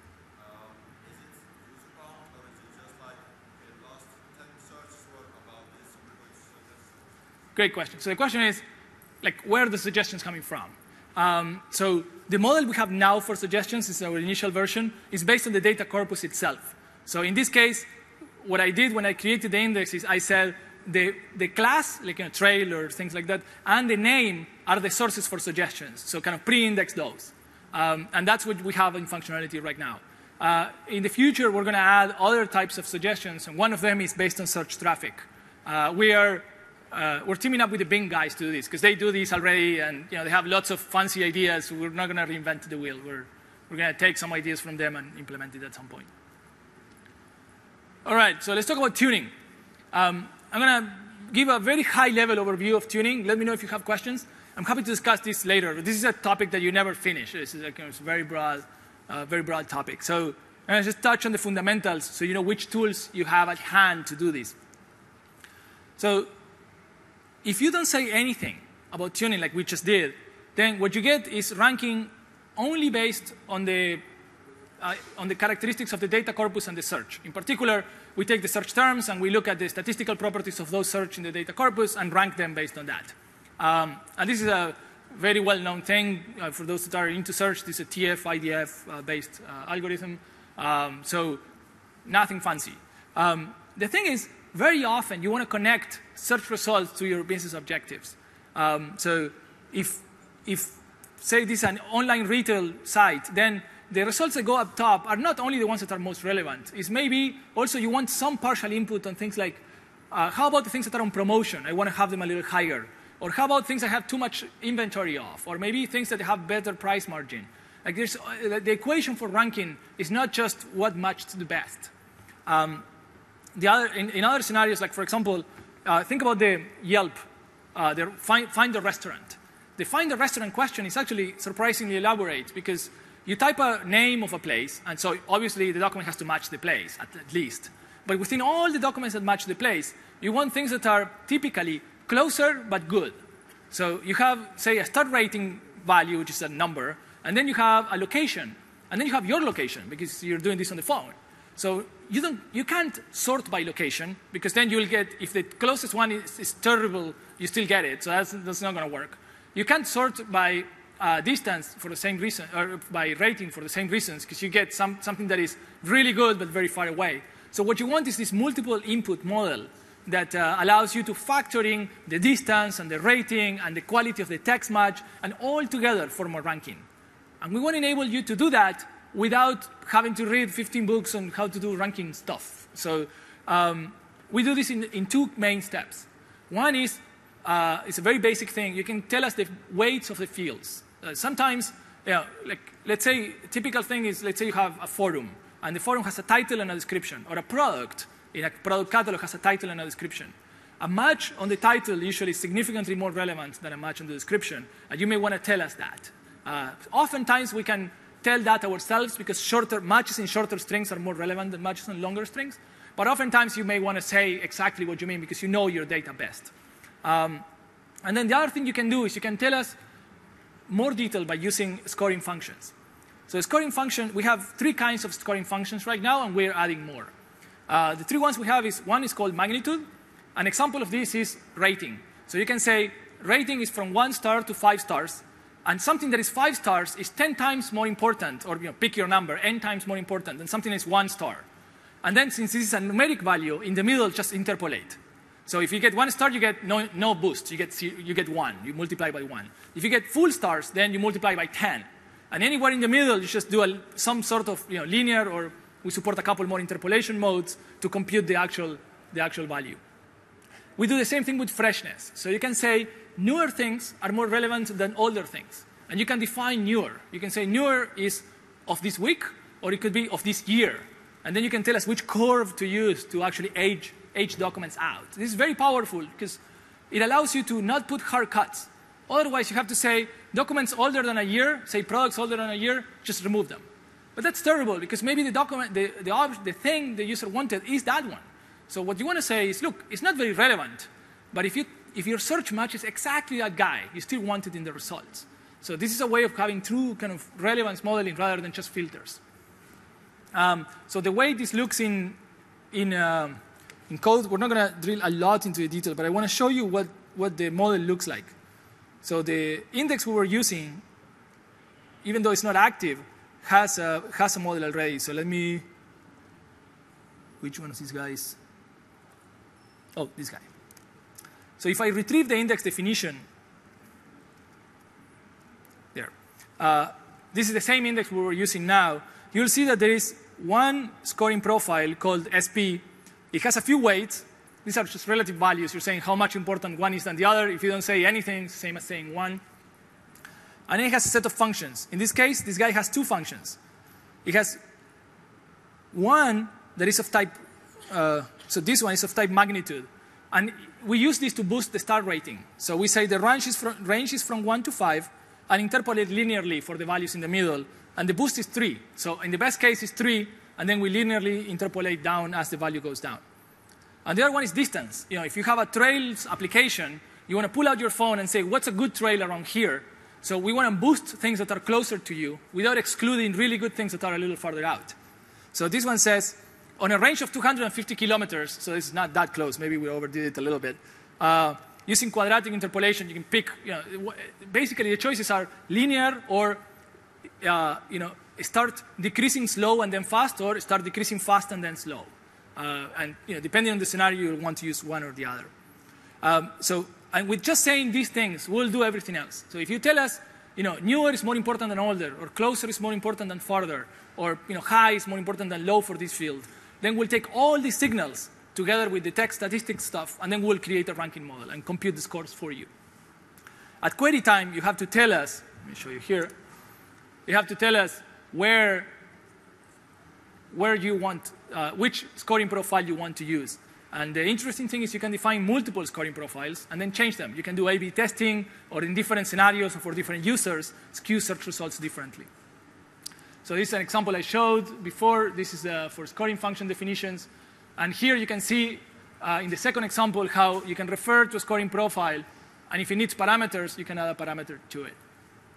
Great question. So the question is, like, where are the suggestions coming from? Um, so the model we have now for suggestions is our initial version, is based on the data corpus itself. So in this case, what I did when I created the index is I said the, the class, like a trail or things like that, and the name are the sources for suggestions. So kind of pre-index those. Um, and that's what we have in functionality right now. Uh, in the future, we're going to add other types of suggestions, and one of them is based on search traffic. Uh, we are Uh, we're teaming up with the Bing guys to do this, because they do this already, and you know, they have lots of fancy ideas. So we're not going to reinvent the wheel. We're, we're going to take some ideas from them and implement it at some point. All right, so let's talk about tuning. Um, I'm going to give a very high-level overview of tuning. Let me know if you have questions. I'm happy to discuss this later. This is a topic that you never finish. This is a, it's a very broad, uh, very broad topic. So I'm going to just touch on the fundamentals so you know which tools you have at hand to do this. So if you don't say anything about tuning like we just did, then what you get is ranking only based on the, uh, on the characteristics of the data corpus and the search. In particular, we take the search terms and we look at the statistical properties of those search in the data corpus and rank them based on that. Um, and this is a very well-known thing. Uh, for those that are into search, this is a T F I D F-based uh, uh, algorithm. Um, so nothing fancy. Um, the thing is, very often you want to connect search results to your business objectives. Um, so if, if, say, this is an online retail site, then the results that go up top are not only the ones that are most relevant. It's maybe also you want some partial input on things like, uh, how about the things that are on promotion? I want to have them a little higher. Or how about things I have too much inventory of? Or maybe things that have better price margin. Like there's, uh, the equation for ranking is not just what matched the best. Um, The other, in, in other scenarios, like for example, uh, think about the Yelp, uh, the find, find a restaurant. The find a restaurant question is actually surprisingly elaborate because you type a name of a place, and so obviously the document has to match the place, at, at least. But within all the documents that match the place, you want things that are typically closer but good. So you have, say, a start rating value, which is a number, and then you have a location, and then you have your location because you're doing this on the phone. So you, don't, you can't sort by location, because then you'll get, if the closest one is, is terrible, you still get it. So that's, that's not going to work. You can't sort by uh, distance for the same reason, or by rating for the same reasons, because you get some, something that is really good but very far away. So what you want is this multiple input model that uh, allows you to factor in the distance and the rating and the quality of the text match, and all together form a ranking. And we want to enable you to do that without having to read fifteen books on how to do ranking stuff. So um, we do this in, in two main steps. One is, uh, it's a very basic thing. You can tell us the weights of the fields. Uh, sometimes, you know, like, let's say, a typical thing is, let's say you have a forum, and the forum has a title and a description, or a product in a product catalog has a title and a description. A match on the title usually is significantly more relevant than a match on the description, and you may want to tell us that. Uh, oftentimes, we can tell that ourselves because shorter matches in shorter strings are more relevant than matches in longer strings. But oftentimes you may want to say exactly what you mean because you know your data best. Um, and then the other thing you can do is you can tell us more detail by using scoring functions. So scoring function, we have three kinds of scoring functions right now, and we're adding more. Uh, the three ones we have is, one is called magnitude. An example of this is rating. So you can say rating is from one star to five stars. And something that is five stars is ten times more important, or you know, pick your number, n times more important than something that is one star. And then since this is a numeric value, in the middle, just interpolate. So if you get one star, you get no, no boost. You get, you get one. You multiply by one. If you get full stars, then you multiply by ten. And anywhere in the middle, you just do a, some sort of you know, linear, or we support a couple more interpolation modes to compute the actual, the actual value. We do the same thing with freshness. So you can say newer things are more relevant than older things. And you can define newer. You can say newer is of this week, or it could be of this year. And then you can tell us which curve to use to actually age, age documents out. This is very powerful because it allows you to not put hard cuts. Otherwise, you have to say documents older than a year, say products older than a year, just remove them. But that's terrible because maybe the document, the, the, the thing the user wanted is that one. So what you want to say is, look, it's not very relevant, but if, you, if your search matches exactly that guy, you still want it in the results. So this is a way of having true kind of relevance modeling rather than just filters. Um, so the way this looks in, in, uh, in code, we're not going to drill a lot into the detail, but I want to show you what, what the model looks like. So the index we were using, even though it's not active, has a, has a model already. So let me, which one of these guys? Oh, this guy. So if I retrieve the index definition, there. Uh, this is the same index we were using now. You'll see that there is one scoring profile called S P. It has a few weights. These are just relative values. You're saying how much important one is than the other. If you don't say anything, it's the same as saying one. And then it has a set of functions. In this case, this guy has two functions. It has one that is of type, uh, so this one is of type magnitude. And we use this to boost the star rating. So we say the range is from, range is from one to five, and interpolate linearly for the values in the middle. And the boost is three. So in the best case, it's three, and then we linearly interpolate down as the value goes down. And the other one is distance. You know, if you have a trails application, you want to pull out your phone and say, what's a good trail around here? So we want to boost things that are closer to you without excluding really good things that are a little farther out. So this one says, on a range of two hundred fifty kilometers, so it's not that close, maybe we overdid it a little bit, uh, using quadratic interpolation, you can pick, you know, basically the choices are linear or, uh, you know, start decreasing slow and then fast, or start decreasing fast and then slow. Uh, and, you know, depending on the scenario, you'll want to use one or the other. Um, so, and with just saying these things, we'll do everything else. So if you tell us, you know, newer is more important than older, or closer is more important than farther, or, you know, high is more important than low for this field, then we'll take all these signals together with the text statistics stuff, and then we'll create a ranking model and compute the scores for you. At query time, you have to tell us, let me show you here, you have to tell us where, where you want, uh, which scoring profile you want to use. And the interesting thing is you can define multiple scoring profiles and then change them. You can do A B testing, or in different scenarios or for different users, skew search results differently. So this is an example I showed before. This is uh, for scoring function definitions. And here you can see uh, in the second example how you can refer to a scoring profile, and if it needs parameters, you can add a parameter to it.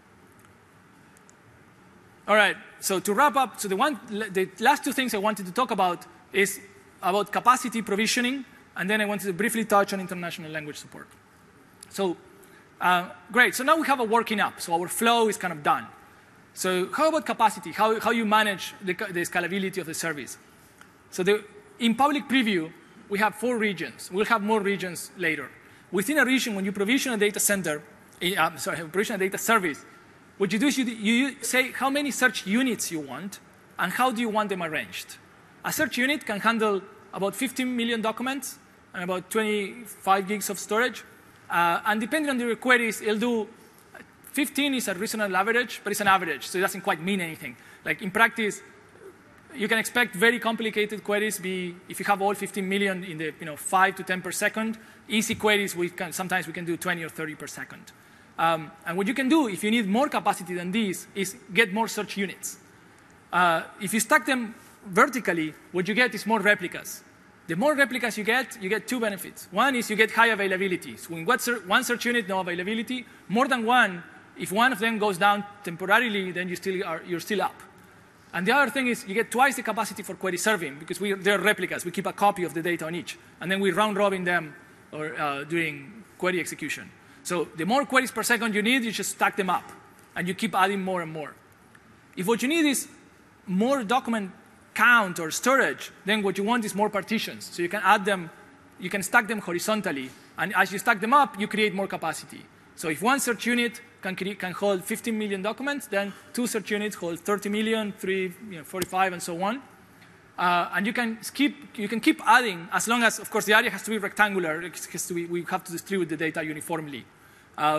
All right, so to wrap up, so the, one, the last two things I wanted to talk about is about capacity provisioning, and then I wanted to briefly touch on international language support. So uh, great, so now we have a working app, so our flow is kind of done. So how about capacity, how, how you manage the, the scalability of the service? So the, in public preview, we have four regions. We'll have more regions later. Within a region, when you provision a data center, uh, sorry, provision a data service, what you do is you, you say how many search units you want and how do you want them arranged. A search unit can handle about fifteen million documents and about twenty-five gigs of storage. Uh, and depending on your queries, it'll do fifteen is a reasonable average, but it's an average, so it doesn't quite mean anything. Like in practice, you can expect very complicated queries be, if you have all fifteen million in the, you know, five to ten per second, easy queries, we can, sometimes we can do twenty or thirty per second. Um, and what you can do if you need more capacity than these is get more search units. Uh, if you stack them vertically, what you get is more replicas. The more replicas you get, you get two benefits. One is you get high availability. So in one search unit, no availability. More than one, if one of them goes down temporarily, then you still are, you're still up. And the other thing is you get twice the capacity for query serving, because we, they're replicas. We keep a copy of the data on each. And then we round robin them or uh, doing query execution. So the more queries per second you need, you just stack them up. And you keep adding more and more. If what you need is more document count or storage, then what you want is more partitions. So you can add them, you can stack them horizontally. And as you stack them up, you create more capacity. So if one search unit can, can hold fifteen million documents, then two search units hold thirty million, three, you know, forty-five, and so on. Uh, and you can, keep, you can keep adding, as long as, of course, the area has to be rectangular. It has to be, we have to distribute the data uniformly. Um,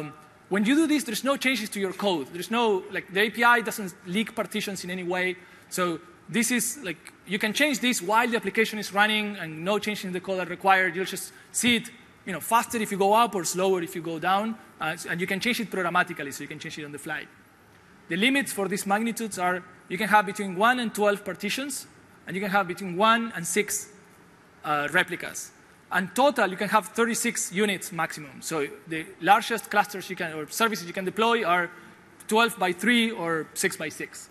when you do this, there's no changes to your code. There's no, like, the A P I doesn't leak partitions in any way. So this is, like, you can change this while the application is running and no change in the code are required. You'll just see it, you know, faster if you go up or slower if you go down. Uh, and you can change it programmatically, so you can change it on the fly. The limits for these magnitudes are, you can have between one and twelve partitions, and you can have between one and six uh, replicas. And total, you can have thirty-six units maximum. So the largest clusters you can, or services you can deploy are twelve by three or six by six.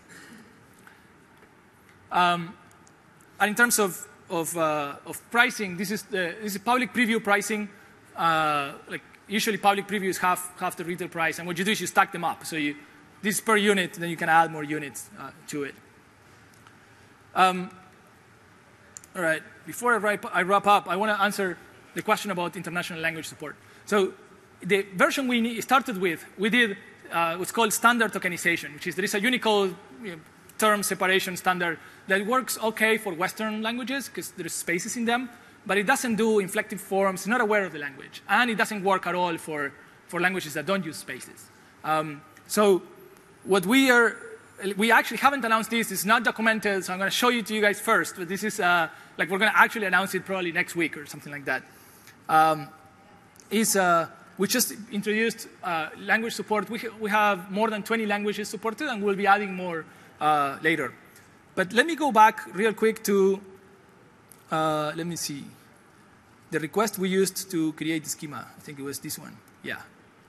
Um, and in terms of, of, uh, of pricing, this is, the, this is public preview pricing. Uh, like usually public previews have half the retail price. And what you do is you stack them up. So you, this is per unit, then you can add more units uh, to it. Um, all right, before I wrap, I wrap up, I want to answer the question about international language support. So the version we started with, we did uh, what's called standard tokenization, which is there is a Unicode you know, term separation standard that works okay for Western languages because there's spaces in them, but it doesn't do inflective forms, it's not aware of the language, and it doesn't work at all for, for languages that don't use spaces. Um, so what we are, we actually haven't announced this, it's not documented, so I'm going to show you to you guys first, but this is, uh, like we're going to actually announce it probably next week or something like that. Um, is, uh, we just introduced uh, language support. We, ha we have more than twenty languages supported, and we'll be adding more uh, later. But let me go back real quick to, uh, let me see, the request we used to create the schema. I think it was this one. Yeah.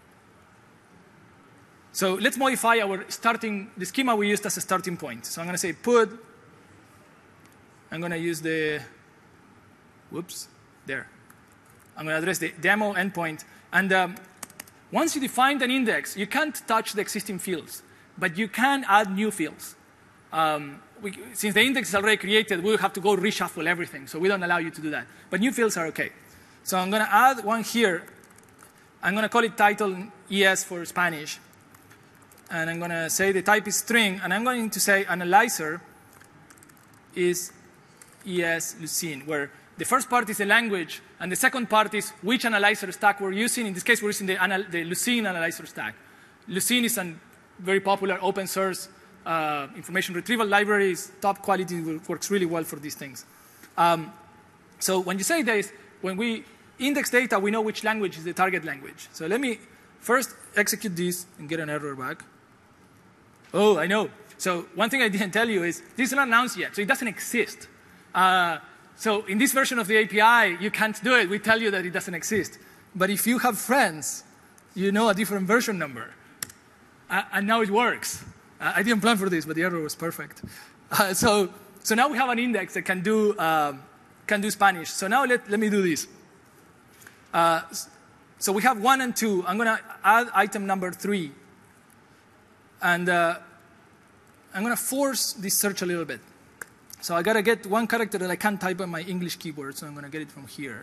So let's modify our starting, the schema we used as a starting point. So I'm going to say put, I'm going to use the, whoops, there. I'm going to address the demo endpoint. And um, once you define an index, you can't touch the existing fields, but you can add new fields. Um, we, since the index is already created, we'll have to go reshuffle everything, so we don't allow you to do that. But new fields are OK. So I'm going to add one here. I'm going to call it title E S for Spanish. And I'm going to say the type is string, and I'm going to say analyzer is E S Lucene, where the first part is the language, and the second part is which analyzer stack we're using. In this case, we're using the, the Lucene analyzer stack. Lucene is a very popular open source uh, information retrieval library. It's top quality, works really well for these things. Um, so when you say this, when we index data, we know which language is the target language. So let me first execute this and get an error back. Oh, I know. So one thing I didn't tell you is this is not announced yet, so it doesn't exist. Uh, so in this version of the A P I, you can't do it. We tell you that it doesn't exist. But if you have friends, you know a different version number. Uh, and now it works. Uh, I didn't plan for this, but the error was perfect. Uh, so, so now we have an index that can do, um, can do Spanish. So now let, let me do this. Uh, so we have one and two. I'm going to add item number three. And uh, I'm going to force this search a little bit. So I got to get one character that I can't type on my English keyboard, so I'm going to get it from here.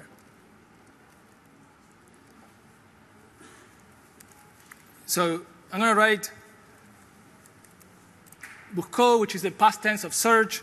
So I'm going to write buscó, which is the past tense of search.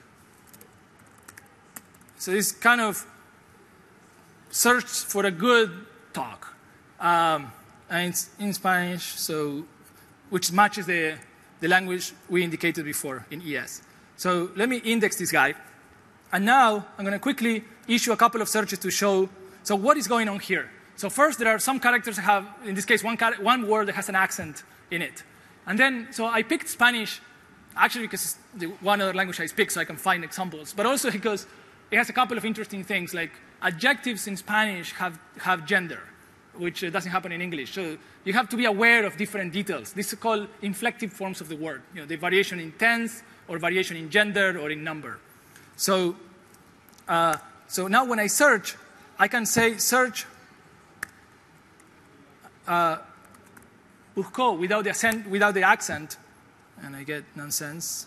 So this kind of search for a good talk. Um, and it's in Spanish, so which matches the, the language we indicated before in E S. So let me index this guy. And now I'm going to quickly issue a couple of searches to show, so what is going on here? So first, there are some characters that have, in this case, one, one word that has an accent in it. And then, so I picked Spanish, actually because it's the one other language I speak, so I can find examples, but also because it has a couple of interesting things, like adjectives in Spanish have, have gender, which doesn't happen in English. So you have to be aware of different details. This is called inflective forms of the word, you know, the variation in tense, or variation in gender, or in number. So, uh, so now when I search, I can say search uh, buscó without the, accent, without the accent, and I get nonsense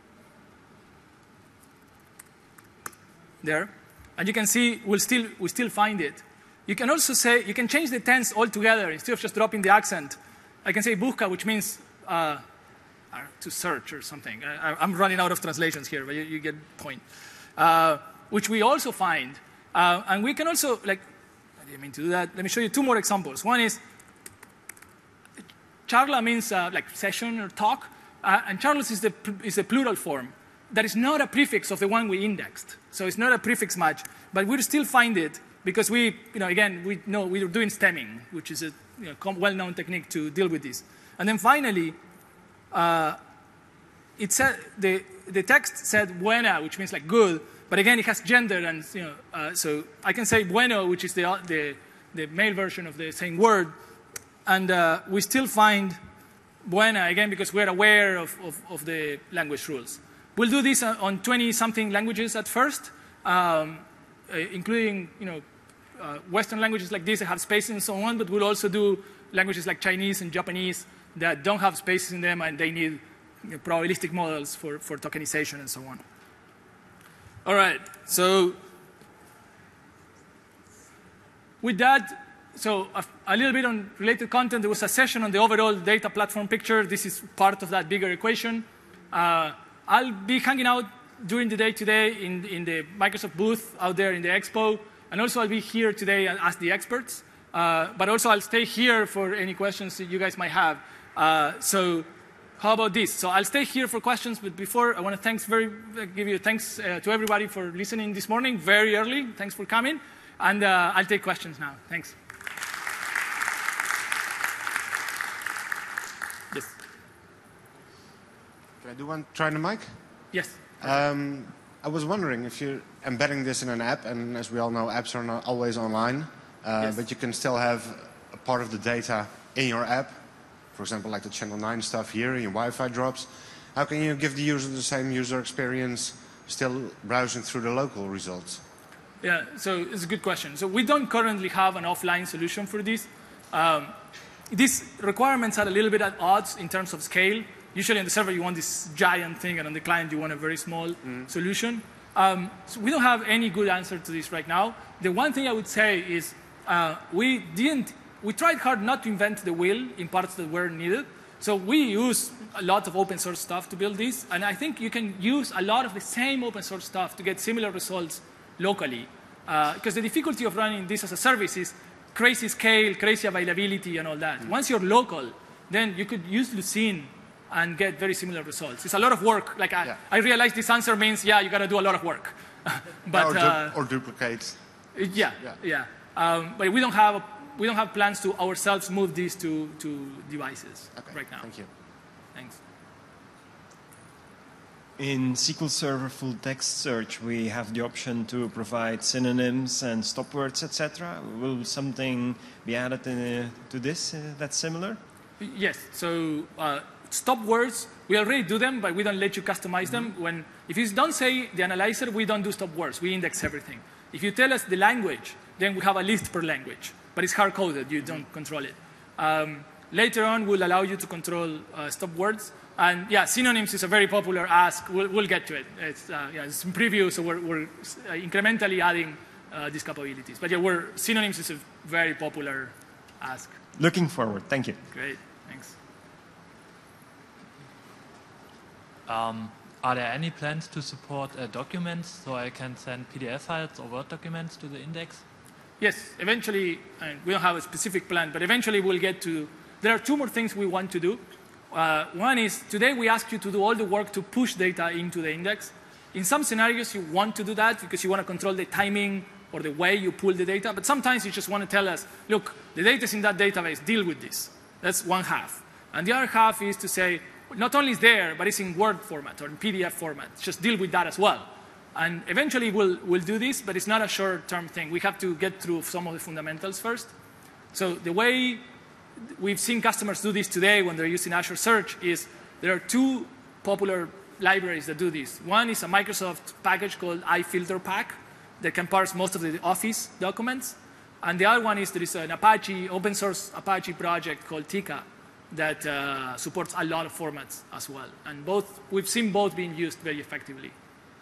there. And you can see we'll still, we still find it. You can also say, you can change the tense altogether. Instead of just dropping the accent, I can say busca, which means uh, to search or something. I, I'm running out of translations here, but you, you get the point. Uh, which we also find. Uh, and we can also, like, I didn't mean to do that. Let me show you two more examples. One is charla means uh, like session or talk, uh, and charlos is the, is the plural form. That is not a prefix of the one we indexed. So it's not a prefix match, but we'll still find it because we, you know, again, we know we were doing stemming, which is a you know, well-known technique to deal with this. And then finally, uh, it said the, the text said buena, which means like good, but again, it has gender, and you know, uh, so I can say bueno, which is the, the, the male version of the same word, and uh, we still find buena, again, because we're aware of, of, of the language rules. We'll do this on twenty-something languages at first, um, uh, including you know, uh, Western languages like this that have spaces and so on, but we'll also do languages like Chinese and Japanese that don't have spaces in them, and they need you know, probabilistic models for, for tokenization and so on. All right, so with that, so a, a little bit on related content. There was a session on the overall data platform picture. This is part of that bigger equation. Uh, I'll be hanging out during the day today in, in the Microsoft booth out there in the expo, and also I'll be here today and ask the experts. Uh, but also I'll stay here for any questions that you guys might have. Uh, so. How about this? So I'll stay here for questions, but before I want to thanks very, give you thanks uh, to everybody for listening this morning, very early. Thanks for coming. And uh, I'll take questions now. Thanks. Yes. Can I do one, try the mic? Yes. Um, I was wondering if you're embedding this in an app, and as we all know, apps are not always online, uh, yes. but you can still have a part of the data in your app. For example, like the channel nine stuff here, your Wi-Fi drops. How can you give the user the same user experience still browsing through the local results? Yeah, so it's a good question. So we don't currently have an offline solution for this. Um, these requirements are a little bit at odds in terms of scale. Usually on the server you want this giant thing, and on the client you want a very small mm. solution. Um, so we don't have any good answer to this right now. The one thing I would say is uh, we didn't We tried hard not to invent the wheel in parts that were needed. So we use a lot of open source stuff to build this. And I think you can use a lot of the same open source stuff to get similar results locally. Uh, because the difficulty of running this as a service is crazy scale, crazy availability, and all that. Mm-hmm. Once you're local, then you could use Lucene and get very similar results. It's a lot of work. Like I, yeah. I realize this answer means, yeah, you got to do a lot of work. but, or, du uh, or duplicate. Yeah, yeah. yeah. Um, but we don't have a We don't have plans to ourselves move these to, to devices okay, right now. Thank you. Thanks. In S Q L Server Full Text Search, we have the option to provide synonyms and stop words, et cetera. Will something be added in, uh, to this uh, that's similar? Yes. So uh, stop words, we already do them, but we don't let you customize mm-hmm. them. When if you don't say the analyzer, we don't do stop words. We index everything. If you tell us the language, then we have a list per language. But it's hard-coded. You don't control it. Um, later on, we'll allow you to control uh, stop words. And yeah, synonyms is a very popular ask. We'll, we'll get to it. It's, uh, yeah, it's in preview, so we're, we're uh, incrementally adding uh, these capabilities. But yeah, we're, synonyms is a very popular ask. Looking forward. Thank you. Great. Thanks. Um, are there any plans to support uh, documents so I can send P D F files or Word documents to the index? Yes, eventually, and we don't have a specific plan, but eventually we'll get to, there are two more things we want to do. Uh, one is, today we ask you to do all the work to push data into the index. In some scenarios, you want to do that because you want to control the timing or the way you pull the data, but sometimes you just want to tell us, look, the data is in that database, deal with this. That's one half. And the other half is to say, not only is there, but it's in Word format or in P D F format. Just deal with that as well. And eventually we'll, we'll do this, but it's not a short-term thing. We have to get through some of the fundamentals first. So the way we've seen customers do this today when they're using Azure Search is there are two popular libraries that do this. One is a Microsoft package called iFilterPack that can parse most of the Office documents. And the other one is there is an Apache, open source Apache project called Tika that uh, supports a lot of formats as well. And both, we've seen both being used very effectively.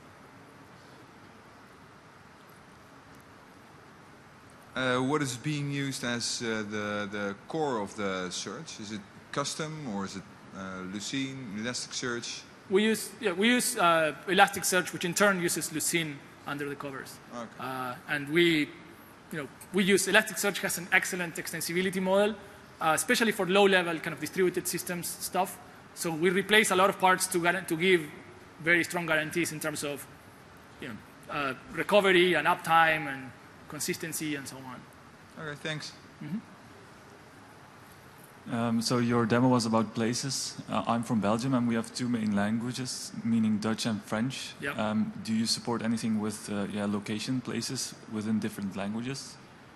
Uh, what is being used as uh, the, the core of the search? Is it custom or is it uh, Lucene, Elasticsearch? We use, yeah, we use uh, Elasticsearch, which in turn uses Lucene under the covers. Okay. Uh, and we, you know, we use Elasticsearch has an excellent extensibility model. uh, especially for low-level kind of distributed systems stuff. So we replace a lot of parts to, to give very strong guarantees in terms of you know, uh, recovery and uptime and consistency and so on. Okay, thanks. Mm-hmm. Um, so your demo was about places. Uh, I'm from Belgium, and we have two main languages, meaning Dutch and French. Yep. Um, do you support anything with uh, yeah, location places within different languages?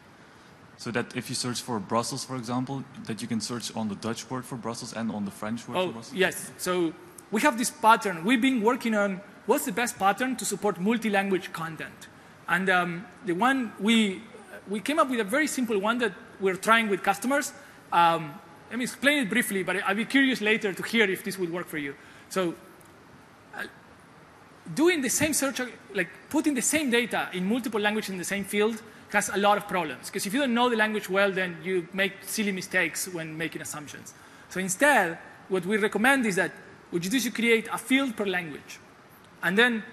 So that if you search for Brussels, for example, that you can search on the Dutch word for Brussels and on the French word oh, for Brussels? Yes. So we have this pattern. We've been working on what's the best pattern to support multi-language content. And um, the one we, we came up with a very simple one that we're trying with customers. Um, Let me explain it briefly, but I'll be curious later to hear if this would work for you. So uh, doing the same search, like putting the same data in multiple languages in the same field has a lot of problems. Because if you don't know the language well, then you make silly mistakes when making assumptions. So instead, what we recommend is that what you do is you create a field per language. And then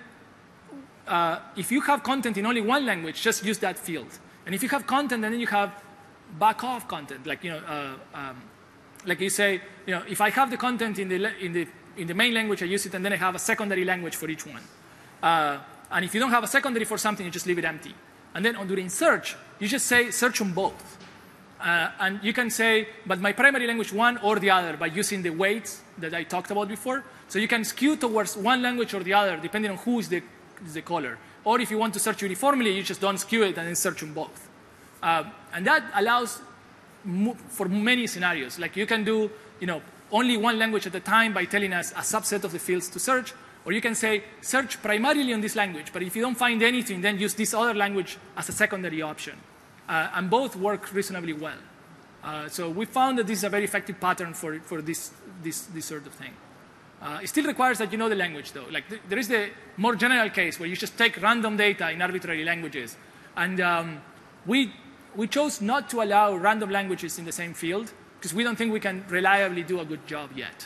uh, if you have content in only one language, just use that field. And if you have content, and then you have back off content, like, you know, uh, um, like you say, you know, if I have the content in the, in the, in the main language, I use it, and then I have a secondary language for each one. Uh, and if you don't have a secondary for something, you just leave it empty. And then on during search, you just say search on both. Uh, and you can say, but my primary language one or the other by using the weights that I talked about before. So you can skew towards one language or the other depending on who is the, is the caller. Or if you want to search uniformly, you just don't skew it and then search on both. Uh, and that allows for many scenarios. Like you can do, you know, only one language at a time by telling us a subset of the fields to search, or you can say search primarily on this language, but if you don't find anything, then use this other language as a secondary option. Uh, and both work reasonably well. Uh, so we found that this is a very effective pattern for, for this, this, this sort of thing. Uh, it still requires that you know the language, though. Like th there is the more general case where you just take random data in arbitrary languages. And um, we, we chose not to allow random languages in the same field because we don't think we can reliably do a good job yet.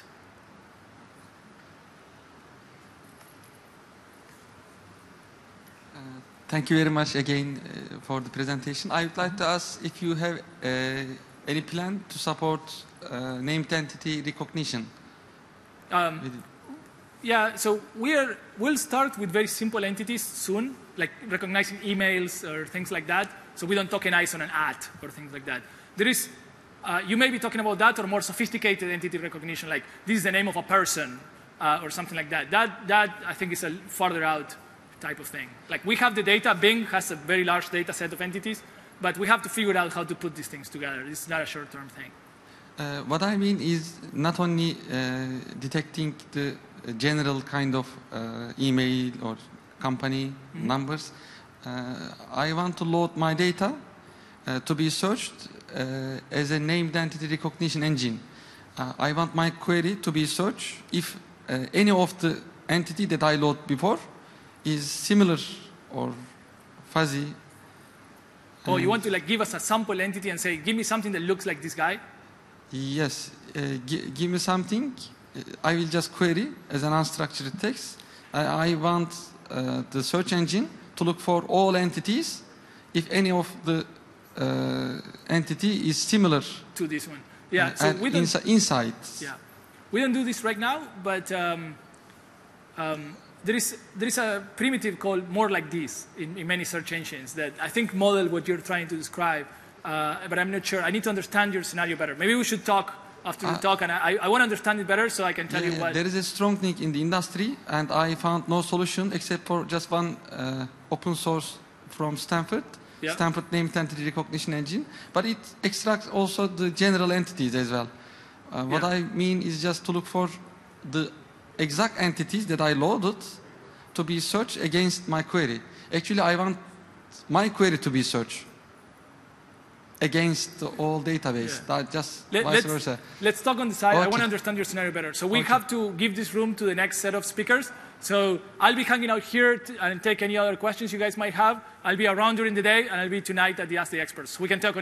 Thank you very much again uh, for the presentation. I would like to ask if you have uh, any plan to support uh, named entity recognition. Um, yeah, so we're, we'll start with very simple entities soon, like recognizing emails or things like that. So we don't tokenize on an at or things like that. There is, uh, you may be talking about that or more sophisticated entity recognition, like this is the name of a person uh, or something like that. That, that I think is a farther out type of thing. Like we have the data, Bing has a very large data set of entities, but we have to figure out how to put these things together. This is not a short-term thing. Uh, what I mean is not only uh, detecting the general kind of uh, email or company mm-hmm. numbers. Uh, I want to load my data uh, to be searched uh, as a named entity recognition engine. Uh, I want my query to be searched if uh, any of the entity that I load before is similar or fuzzy. Oh, you want to like give us a sample entity and say, give me something that looks like this guy? Yes, uh, give me something. I will just query as an unstructured text. I, I want uh, the search engine to look for all entities if any of the uh, entity is similar to this one. Yeah, uh, so we don't, insi inside. Yeah, we don't do this right now, but um, um, there is there is a primitive called more like this in, in many search engines that I think model what you're trying to describe. Uh, but I'm not sure. I need to understand your scenario better. Maybe we should talk after uh, the talk, and I, I want to understand it better so I can tell yeah, you what. There is a strong need in the industry, and I found no solution except for just one uh, open source from Stanford, yeah. Stanford Named Entity Recognition Engine. But it extracts also the general entities as well. Uh, what yeah. I mean is just to look for the exact entities that I loaded to be searched against my query. Actually, I want my query to be searched against the all database, yeah. that just Let, vice let's, versa. Let's talk on the side. Okay. I want to understand your scenario better. So we okay. have to give this room to the next set of speakers. So I'll be hanging out here to, and take any other questions you guys might have. I'll be around during the day, and I'll be tonight at the Ask the Experts. We can talk on